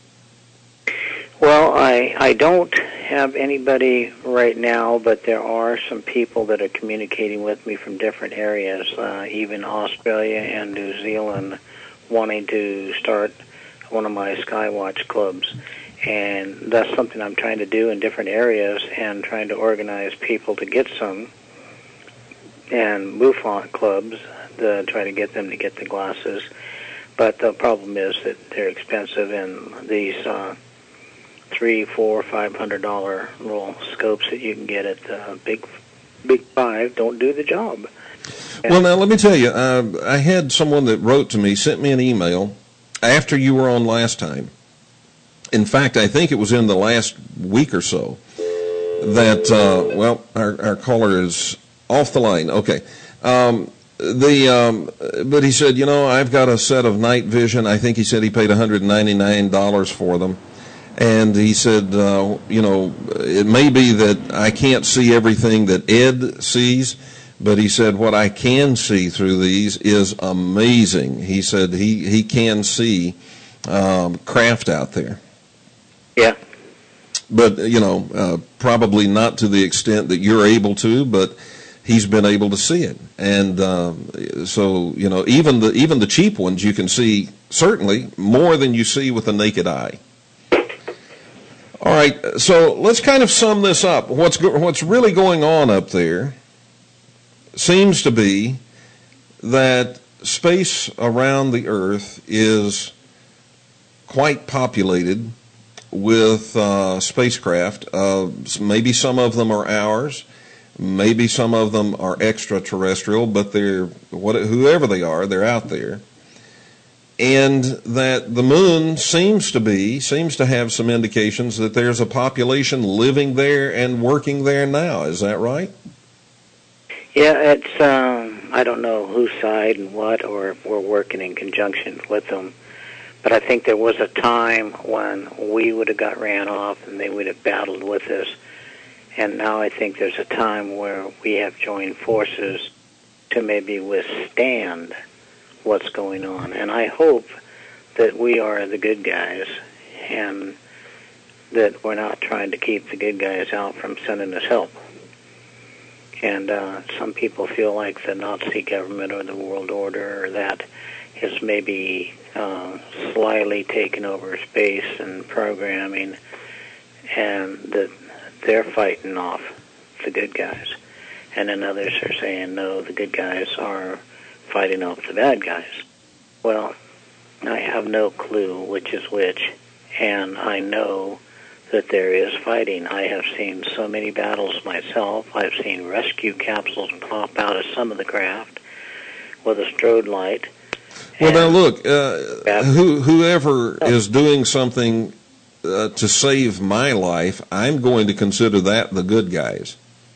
Well, I I don't have anybody right now, but there are some people that are communicating with me from different areas, uh, even Australia and New Zealand, wanting to start one of my Skywatch clubs. And that's something I'm trying to do in different areas and trying to organize people to get some, and MUFON clubs to try to get them to get the glasses. But the problem is that they're expensive, and these uh, three, four, five hundred dollar little scopes that you can get at the big, big five don't do the job. And Well, now, let me tell you, uh, I had someone that wrote to me, sent me an email after you were on last time. In fact, I think it was in the last week or so that, uh, well, our, our caller is off the line. Okay. Um, the um, but he said, you know, I've got a set of night vision. I think he said he paid one hundred ninety-nine dollars for them. And he said, uh, you know, it may be that I can't see everything that Ed sees, but he said what I can see through these is amazing. He said he, he can see um, craft out there. Yeah. But, you know, uh, probably not to the extent that you're able to, but he's been able to see it. And um, so, you know, even the even the cheap ones you can see certainly more than you see with the naked eye. All right, so let's kind of sum this up. What's go- what's really going on up there seems to be that space around the Earth is quite populated with uh, spacecraft. Uh, maybe some of them are ours, maybe some of them are extraterrestrial, but they're what, whoever they are, they're out there. And that the moon seems to be, seems to have some indications that there's a population living there and working there now. Is that right? Yeah, it's, um, I don't know whose side and what, or if we're working in conjunction with them. But I think there was a time when we would have got ran off and they would have battled with us. And now I think there's a time where we have joined forces to maybe withstand what's going on. And I hope that we are the good guys and that we're not trying to keep the good guys out from sending us help. And uh, some people feel like the Nazi government or the world order or that has maybe uh, slyly taken over space and programming, and that they're fighting off the good guys. And then others are saying, no, the good guys are fighting off the bad guys. Well, I have no clue which is which, and I know that there is fighting. I have seen so many battles myself. I've seen rescue capsules pop out of some of the craft with a strode light. Well, now look, uh, who, whoever is doing something uh, to save my life, I'm going to consider that the good guys.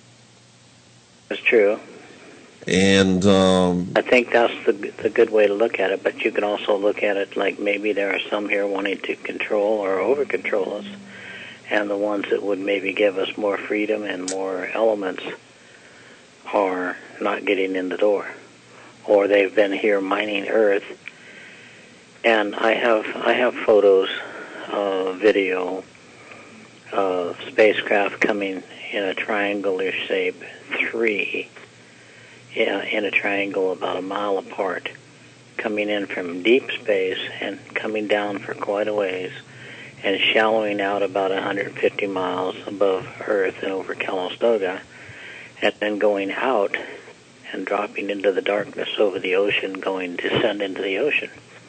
That's true. And um, I think that's the the good way to look at it, but you can also look at it like maybe there are some here wanting to control or over-control us, and the ones that would maybe give us more freedom and more elements are not getting in the door. Or they've been here mining Earth. And I have I have photos, uh, video of spacecraft coming in a triangular shape, three, yeah, in a triangle about a mile apart, coming in from deep space and coming down for quite a ways, and shallowing out about one hundred fifty miles above Earth and over Calistoga. and then going out and dropping into the darkness over the ocean, going descend into the ocean.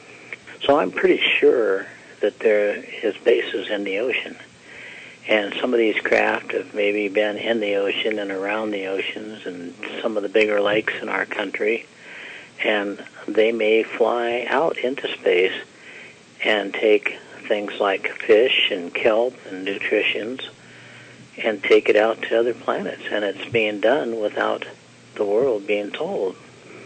So I'm pretty sure that there is bases in the ocean. And some of these craft have maybe been in the ocean and around the oceans and some of the bigger lakes in our country. And they may fly out into space and take things like fish and kelp and nutritions and take it out to other planets. And it's being done without the world being told.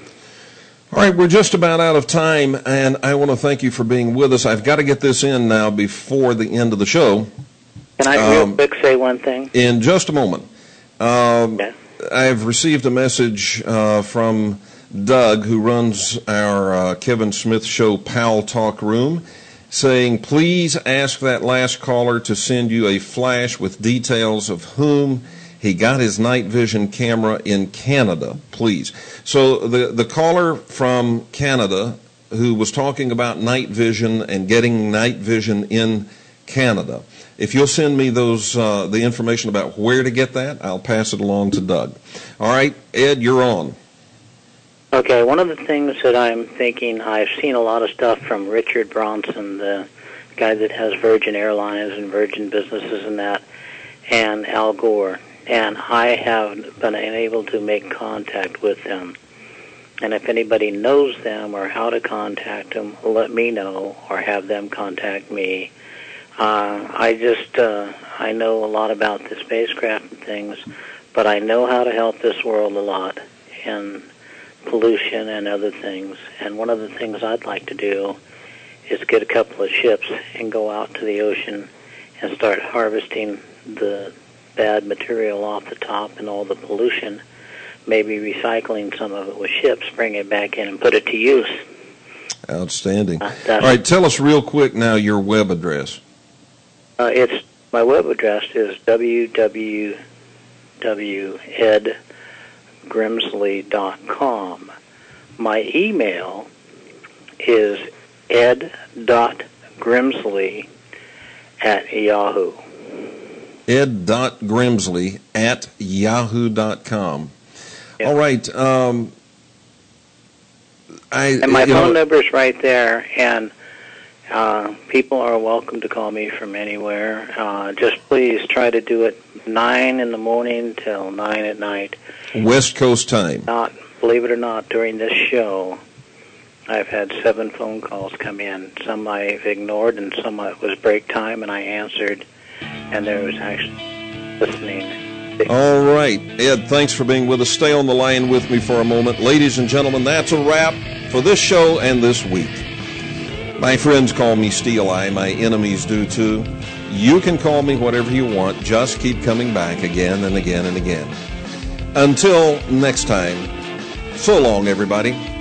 All right, we're just about out of time, and I want to thank you for being with us. I've got to get this in now before the end of the show. Can I um, real quick say one thing? In just a moment. Um, yeah. I've received a message uh, from Doug, who runs our uh, Kevin Smith Show Pal Talk Room, saying, please ask that last caller to send you a flash with details of whom he got his night vision camera in Canada, please. So the, the caller from Canada who was talking about night vision and getting night vision in Canada, if you'll send me those uh, the information about where to get that, I'll pass it along to Doug. All right, Ed, you're on. Okay, one of the things that I'm thinking, I've seen a lot of stuff from Richard Branson, the guy that has Virgin Airlines and Virgin Businesses and that, and Al Gore. And I have been unable to make contact with them. And if anybody knows them or how to contact them, let me know or have them contact me. Uh, I just, uh, I know a lot about the spacecraft and things, but I know how to help this world a lot in pollution and other things. And one of the things I'd like to do is get a couple of ships and go out to the ocean and start harvesting the bad material off the top and all the pollution, maybe recycling some of it with ships, bring it back in and put it to use. Outstanding. Uh, all right, tell us real quick now your web address. Uh, it's my web address is w w w dot ed grimsley dot com. My email is ed dot grimsley at yahoo. ed dot grimsley at yahoo dot com. Yep. All right. Um, I, and my phone know, number is right there, and uh, people are welcome to call me from anywhere. Uh, just please try to do it nine in the morning till nine at night. West Coast time. Not, believe it or not, during this show, I've had seven phone calls come in. Some I've ignored, and some it was break time, and I answered. And there was actually listening. All right. Ed, thanks for being with us. Stay on the line with me for a moment. Ladies and gentlemen, that's a wrap for this show and this week. My friends call me Steel Eye. My enemies do too. You can call me whatever you want. Just keep coming back again and again and again. Until next time, so long, everybody.